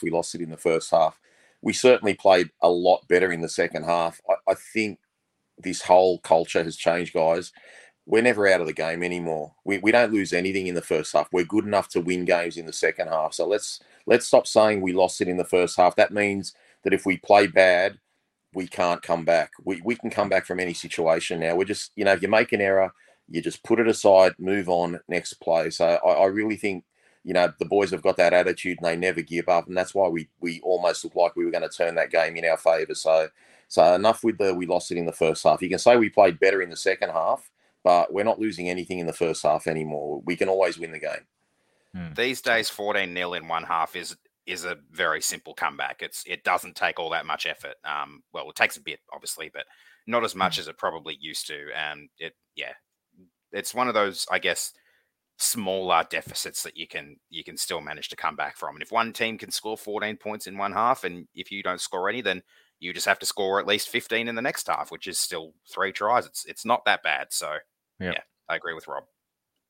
We certainly played a lot better in the second half. I think this whole culture has changed, guys. We're never out of the game anymore. We don't lose anything in the first half. We're good enough to win games in the second half. So let's stop saying we lost it in the first half. That means that if we play bad, we can't come back. We can come back from any situation now. We're just, if you make an error, you just put it aside, move on, next play. So I really think, the boys have got that attitude and they never give up. And that's why we almost looked like we were going to turn that game in our favour. So enough with we lost it in the first half. You can say we played better in the second half, but we're not losing anything in the first half anymore. We can always win the game. These days, 14-0 in one half is a very simple comeback. It doesn't take all that much effort. Well, it takes a bit, obviously, but not as much as it probably used to. And it's one of those, I guess, smaller deficits that you can still manage to come back from. And if one team can score 14 points in one half, and if you don't score any, then you just have to score at least 15 in the next half, which is still 3 tries. It's not that bad. So, yeah, I agree with Rob.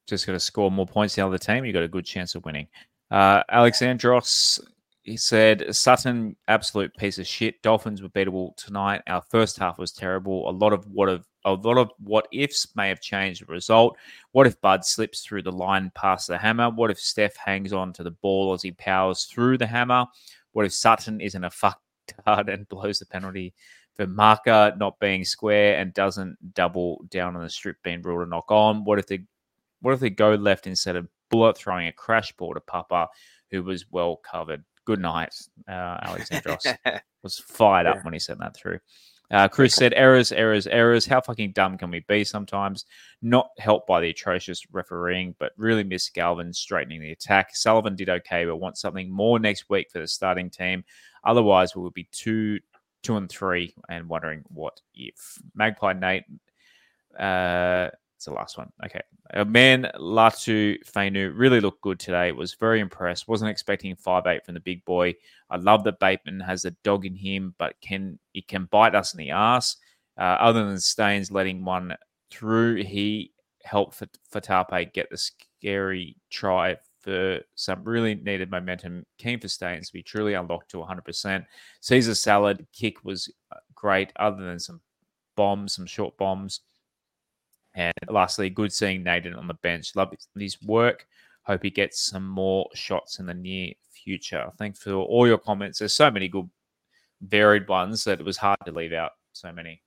just got to score more points than the other team. You've got a good chance of winning. Alexandros, he said, Sutton, absolute piece of shit. Dolphins were beatable tonight. Our first half was terrible. A lot of what ifs may have changed the result. What if Bud slips through the line past the hammer? What if Steph hangs on to the ball as he powers through the hammer? What if Sutton isn't a fucktard and blows the penalty for marker not being square and doesn't double down on the strip being ruled a knock on? What if they go left instead of Bullet throwing a crash ball to Papa, who was well covered? Good night, Alexandros. Was fired up when he sent that through. Chris said, errors. How fucking dumb can we be sometimes? Not helped by the atrocious refereeing, but really miss Galvin straightening the attack. Sullivan did okay, but want something more next week for the starting team. Otherwise, we will be 2-3 and wondering what if. Magpie Nate, it's the last one. Okay. Man, Latu Fainu really looked good today. Was very impressed. Wasn't expecting 5'8" from the big boy. I love that Bateman has a dog in him, but he can bite us in the ass. Other than Staines letting one through, he helped Fatape get the scary try for some really needed momentum. Keen for Staines to be truly unlocked to 100%. Caesar salad kick was great, other than some short bombs. And lastly, good seeing Nathan on the bench. Love his work. Hope he gets some more shots in the near future. Thanks for all your comments. There's so many good, varied ones that it was hard to leave out so many.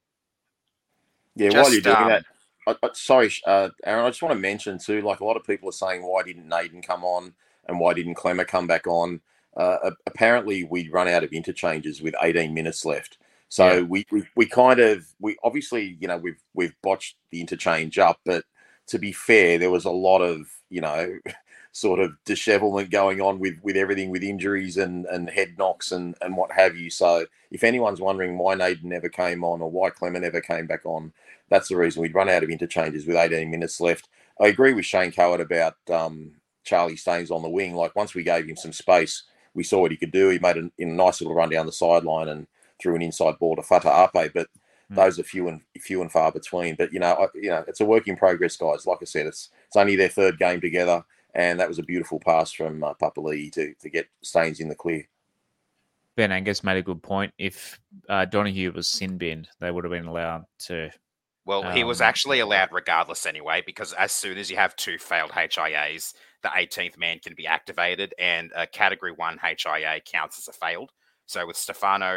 Yeah, while you're doing that, sorry, Aaron, I just want to mention too, like a lot of people are saying, why didn't Naden come on and why didn't Clemmer come back on? Apparently, we'd run out of interchanges with 18 minutes left. So we obviously, we've botched the interchange up, but to be fair, there was a lot of, sort of dishevelment going on with everything, with injuries and head knocks and what have you. So if anyone's wondering why Naden never came on or why Clemmer never came back on, that's the reason. We'd run out of interchanges with 18 minutes left. I agree with Shane Coward about Charlie Staines on the wing. Like once we gave him some space, we saw what he could do. He made a nice little run down the sideline and threw an inside ball to Fata Ape, but those are few and far between. But it's a work in progress, guys. Like I said, it's only their third game together, and that was a beautiful pass from Papali'i to get Staines in the clear. Ben Angus made a good point. If Donahue was sin binned, they would have been allowed to. Well, he was actually allowed regardless anyway, because as soon as you have 2 failed HIAs, the 18th man can be activated, and a Category 1 HIA counts as a failed. So with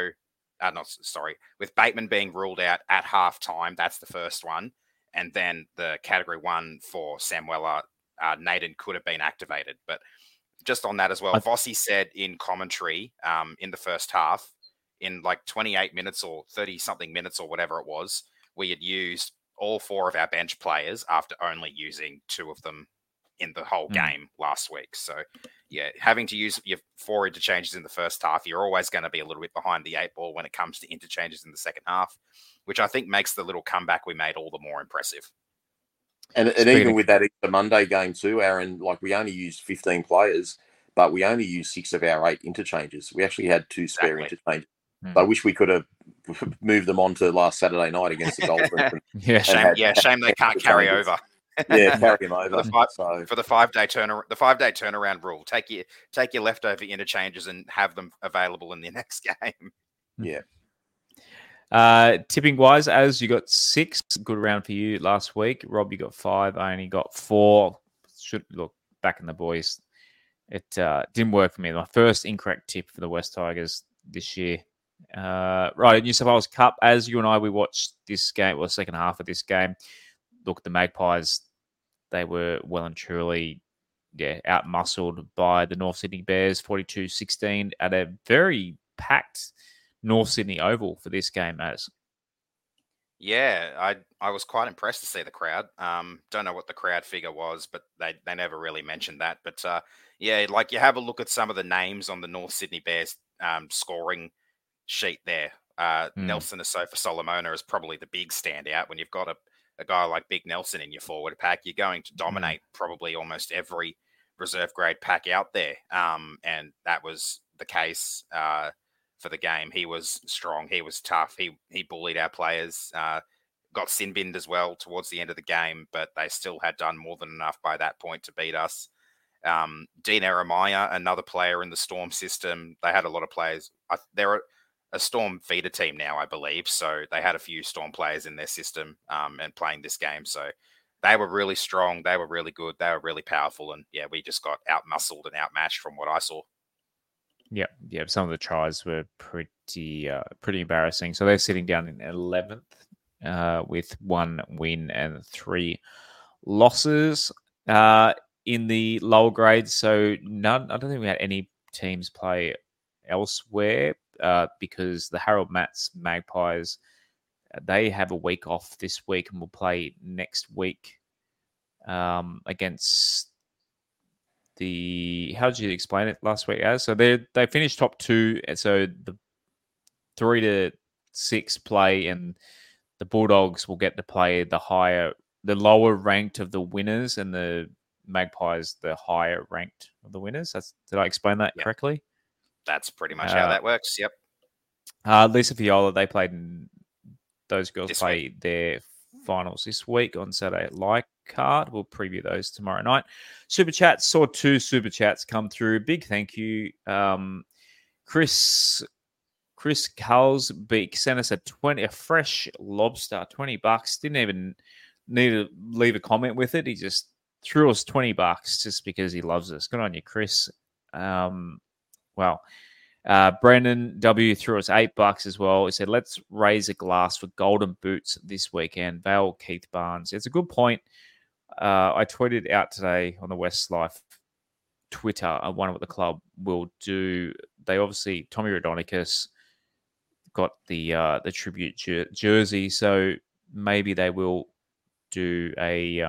with Bateman being ruled out at halftime, that's the first one. And then the Category 1 for Samuela, Naden could have been activated. But just on that as well, Vossi said in commentary in the first half, in like 28 minutes or 30-something minutes or whatever it was, we had used all 4 of our bench players after only using 2 of them in the whole game last week. So, yeah, having to use your 4 interchanges in the first half, you're always going to be a little bit behind the 8 ball when it comes to interchanges in the second half, which I think makes the little comeback we made all the more impressive. And even with that Easter Monday game too, Aaron, like we only used 15 players, but we only used 6 of our 8 interchanges. We actually had 2 spare interchanges. I wish we could have moved them on to last Saturday night against the Dolphins. Shame they can't carry over. Carry them over for the 5-day turnaround rule. Take your leftover interchanges and have them available in the next game. Yeah. Tipping wise, as you got 6, good round for you last week. Rob, you got 5. I only got 4. Should look back in the boys. It didn't work for me. My first incorrect tip for the West Tigers this year. Right, New South Wales Cup. As you and I, we watched this game, the second half of this game. Look, the Magpies, they were well and truly out-muscled by the North Sydney Bears, 42-16, at a very packed North Sydney Oval for this game. Yeah, I was quite impressed to see the crowd. Don't know what the crowd figure was, but they never really mentioned that. But like you have a look at some of the names on the North Sydney Bears scoring sheet there. Nelson Asofa Solomona is probably the big standout. When you've got a guy like Big Nelson in your forward pack, you're going to dominate probably almost every reserve grade pack out there. And that was the case for the game. He was strong. He was tough. He bullied our players. got sin binned as well towards the end of the game, but they still had done more than enough by that point to beat us. Dean Eremaya, another player in the Storm system. They had a lot of players. They're a Storm feeder team now, I believe. So they had a few Storm players in their system and playing this game. So they were really strong. They were really good. They were really powerful. And yeah, we just got outmuscled and outmatched from what I saw. Yeah. Some of the tries were pretty embarrassing. So they're sitting down in 11th with 1 win and 3 losses. In the lower grades, so none. I don't think we had any teams play elsewhere because the Harold Matts Magpies, they have a week off this week and will play next week against the. How did you explain it last week? As so they finished top 2, and so the 3 to 6 play, and the Bulldogs will get to play the lower ranked of the winners, and the Magpies the higher ranked of the winners. Did I explain that correctly? That's pretty much how that works. Yep. Lisa Viola, those girls play their finals this week on Saturday at Leichhardt. We'll preview those tomorrow night. Super chats, saw 2 super chats come through. Big thank you. Chris Carlsbeek sent us a fresh lobster, $20. Didn't even need to leave a comment with it. He just threw us $20 just because he loves us. Good on you, Chris. Brandon W threw us $8 as well. He said, let's raise a glass for Golden Boots this weekend. Vale Keith Barnes. It's a good point. I tweeted out today on the West Life Twitter. I wonder what the club will do. They obviously, Tommy Raudonikis got the tribute jersey, so maybe they will do a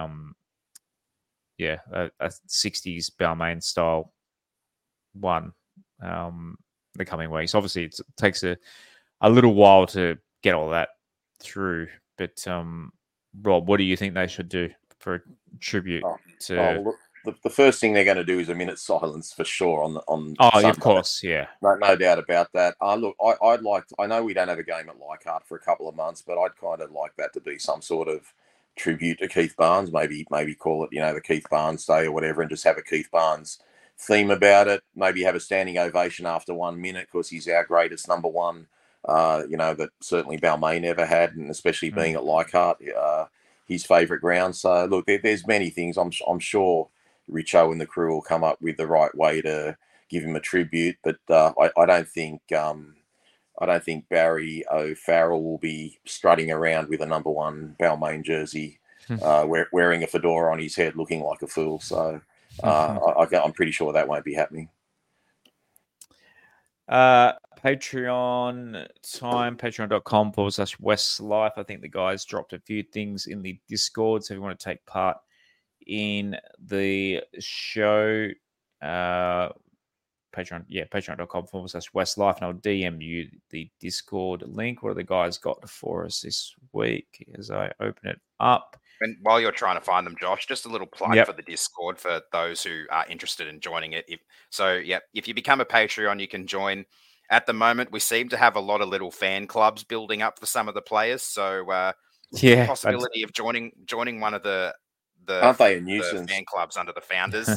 60s Balmain style one the coming weeks. Obviously, it takes a little while to get all that through. But Rob, what do you think they should do for a tribute to? Look, the first thing they're going to do is a minute's silence for sure on. Sunday. Of course, yeah, no doubt about that. Look, I'd like. I know we don't have a game at Leichhardt for a couple of months, but I'd kind of like that to be some sort of tribute to Keith Barnes. Maybe call it the Keith Barnes Day or whatever, and just have a Keith Barnes theme about it. Maybe have a standing ovation after 1 minute because he's our greatest number one. That certainly Balmain never had, and especially being at Leichhardt, his favourite ground. So look, there's many things. I'm sure Richo and the crew will come up with the right way to give him a tribute, but I don't think Barry O'Farrell will be strutting around with a number one Balmain jersey, wearing a fedora on his head, looking like a fool. So I'm pretty sure that won't be happening. Patreon time, patreon.com/Westlife. I think the guys dropped a few things in the Discord, so if you want to take part in the show, patreon.com/Westlife, and I'll DM you the Discord link. What have the guys got for us this week as I open it up? And while you're trying to find them, Josh, just a little plug for the Discord for those who are interested in joining it. If you become a Patreon, you can join. At the moment, we seem to have a lot of little fan clubs building up for some of the players. So the possibility of joining one of the aren't they a nuisance? The fan clubs under the founders.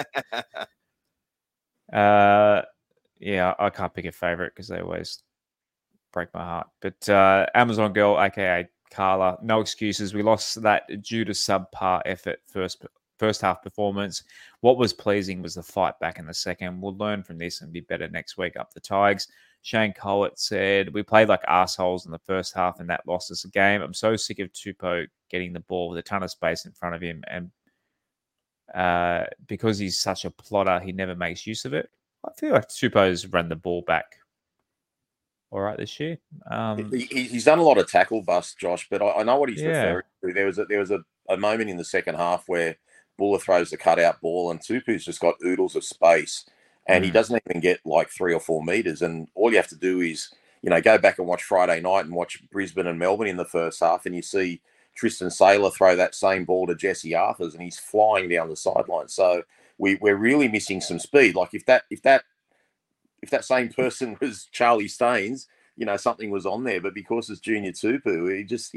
I can't pick a favorite because they always break my heart. But Amazon Girl, aka Carla, no excuses. We lost that due to subpar effort first half performance. What was pleasing was the fight back in the second. We'll learn from this and be better next week up the Tigers. Shane Collett said, we played like assholes in the first half and that lost us a game. I'm so sick of Tupou getting the ball with a ton of space in front of him, and because he's such a plotter, he never makes use of it. I feel like Tupou's run the ball back all right this year. He's done a lot of tackle bust, Josh, but I know what he's referring to. There was a moment in the second half where Buller throws the cutout ball and Tupou's just got oodles of space, and he doesn't even get like 3 or 4 meters. And all you have to do is, go back and watch Friday night and watch Brisbane and Melbourne in the first half, and you see Tristan Saylor throw that same ball to Jesse Arthurs, and he's flying down the sideline. So we're really missing some speed. Like if that same person was Charlie Staines, something was on there. But because it's Junior Tupou, he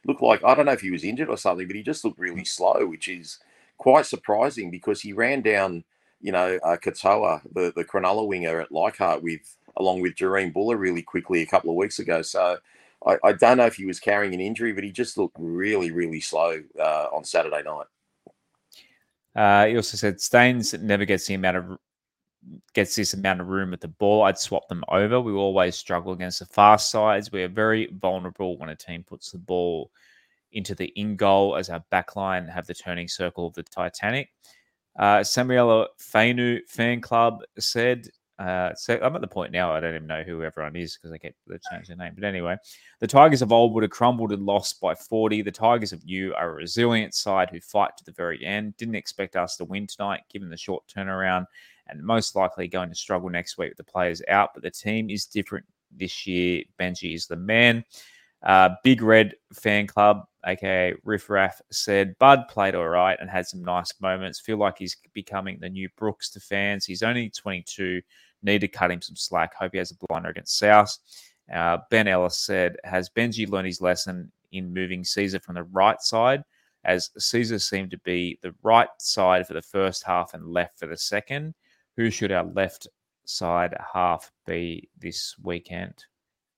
looked like, I don't know if he was injured or something, but he just looked really slow, which is quite surprising because he ran down, Katoa, the Cronulla winger at Leichhardt along with Jareen Buller really quickly a couple of weeks ago. So I don't know if he was carrying an injury, but he just looked really, really slow on Saturday night. He also said Staines never gets this amount of room with the ball. I'd swap them over. We always struggle against the fast sides. We are very vulnerable when a team puts the ball into the in goal, as our backline have the turning circle of the Titanic. Samuela Fainu fan club said, so I'm at the point now I don't even know who everyone is because I get to change their name. But anyway, the Tigers of old would have crumbled and lost by 40. The Tigers of new are a resilient side who fight to the very end. Didn't expect us to win tonight, given the short turnaround, and most likely going to struggle next week with the players out. But the team is different this year. Benji is the man. Big Red fan club, aka Riff Raff, said Bud played all right and had some nice moments. Feel like he's becoming the new Brooks to fans. He's only 22. Need to cut him some slack. Hope he has a blinder against South. Ben Ellis said, has Benji learned his lesson in moving Caesar from the right side, as Caesar seemed to be the right side for the first half and left for the second? Who should our left side half be this weekend?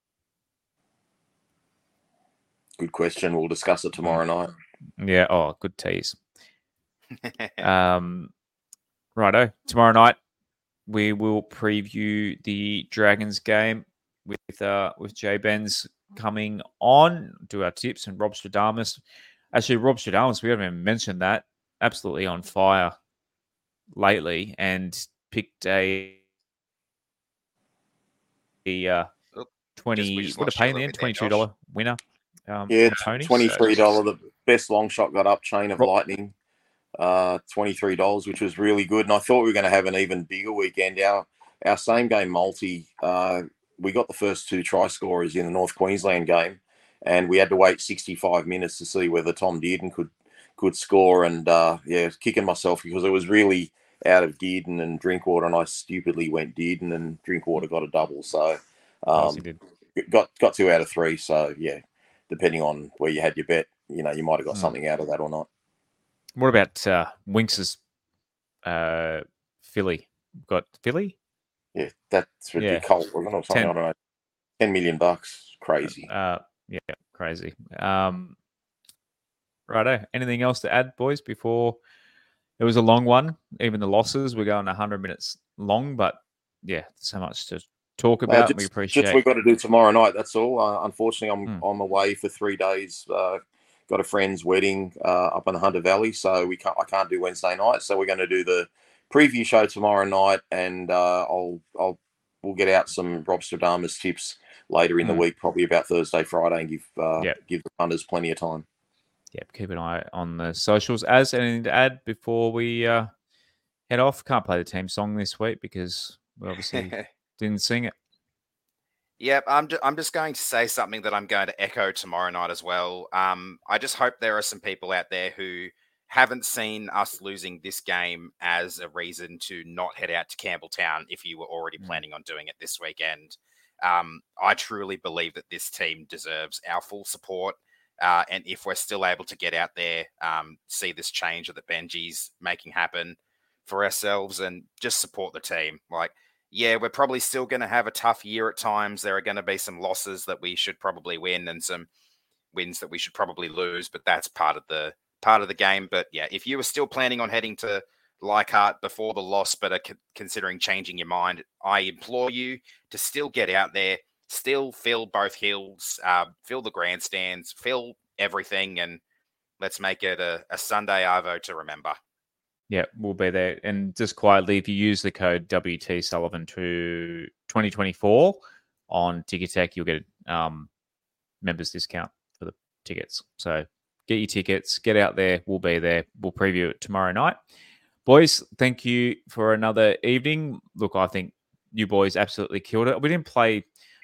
Good question. We'll discuss it tomorrow night. Yeah. Oh, good tease. Righto. Tomorrow night, we will preview the Dragons game with Jay Benz coming on, do our tips, and Rob Stradamus. Actually, Rob Stradamus, we haven't even mentioned that. Absolutely on fire lately, and picked a 20. What a pay in the end, $22 winner. $23. So. The best long shot got up, Chain of Lightning. $23, which was really good. And I thought we were going to have an even bigger weekend. Our same game multi, we got the first two try scorers in the North Queensland game, and we had to wait 65 minutes to see whether Tom Dearden could score. And kicking myself because it was really out of Dearden and Drinkwater, and I stupidly went Dearden, and Drinkwater got a double. So got 2 out of 3. So yeah, depending on where you had your bet, you might have got something out of that or not. What about Winx's Philly? Got Philly? Yeah, that's ridiculous. Wasn't it? Something, I don't know. $10 million. Crazy. Crazy. Righto. Anything else to add, boys, before it was a long one? Even the losses were going 100 minutes long, but yeah, so much to talk about. We appreciate just we've got to do tomorrow night. That's all. Unfortunately, I'm away for 3 days. Got a friend's wedding up in the Hunter Valley, so I can't do Wednesday night. So we're going to do the preview show tomorrow night, and we'll get out some Rob Stradamus tips later in the week, probably about Thursday, Friday, and give the punters plenty of time. Yep, keep an eye on the socials. As anything to add before we head off? Can't play the team song this week because we obviously didn't sing it. Yep, I'm just going to say something that I'm going to echo tomorrow night as well. I just hope there are some people out there who haven't seen us losing this game as a reason to not head out to Campbelltown if you were already planning on doing it this weekend. I truly believe that this team deserves our full support. And if we're still able to get out there, see this change that Benji's making happen for ourselves and just support the team. Yeah, we're probably still going to have a tough year at times. There are going to be some losses that we should probably win and some wins that we should probably lose, but that's part of the game. But yeah, if you were still planning on heading to Leichhardt before the loss, but are considering changing your mind, I implore you to still get out there, still fill both hills, fill the grandstands, fill everything, and let's make it a Sunday Arvo to remember. Yeah, we'll be there. And just quietly, if you use the code WT Sullivan to 2024 on Ticketek, you'll get a members discount for the tickets. So get your tickets, get out there. We'll be there. We'll preview it tomorrow night. Boys, thank you for another evening. Look, I think you boys absolutely killed it. We didn't play,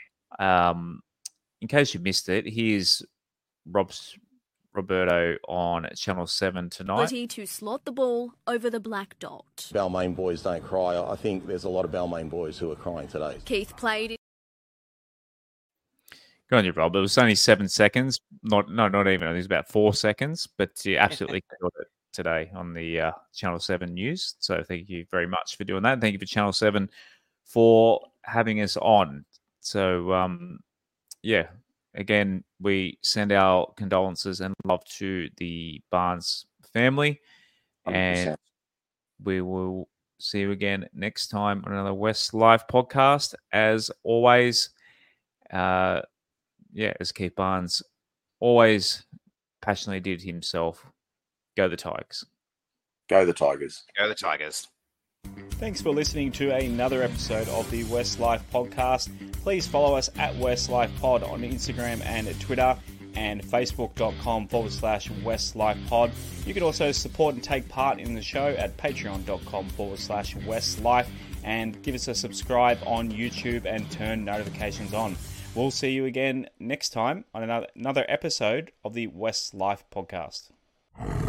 in case you missed it, here's Roberto on Channel 7 tonight. To slot the ball over the black dot. Balmain boys don't cry. I think there's a lot of Balmain boys who are crying today. Keith played. Good on you, Rob. It was only 7 seconds. Not even. I think it was about 4 seconds. But you absolutely killed it today on the Channel 7 news. So thank you very much for doing that. Thank you for Channel 7 for having us on. So, yeah, again, we send our condolences and love to the Barnes family. 100%. And we will see you again next time on another West Life podcast. As always, as Keith Barnes always passionately did himself, go the Tigers. Go the Tigers. Go the Tigers. Thanks for listening to another episode of the West Life podcast. Please follow us at West Life Pod on Instagram and Twitter and facebook.com/West Life Pod. You can also support and take part in the show at patreon.com/West Life and give us a subscribe on YouTube and turn notifications on. We'll see you again next time on another episode of the West Life podcast.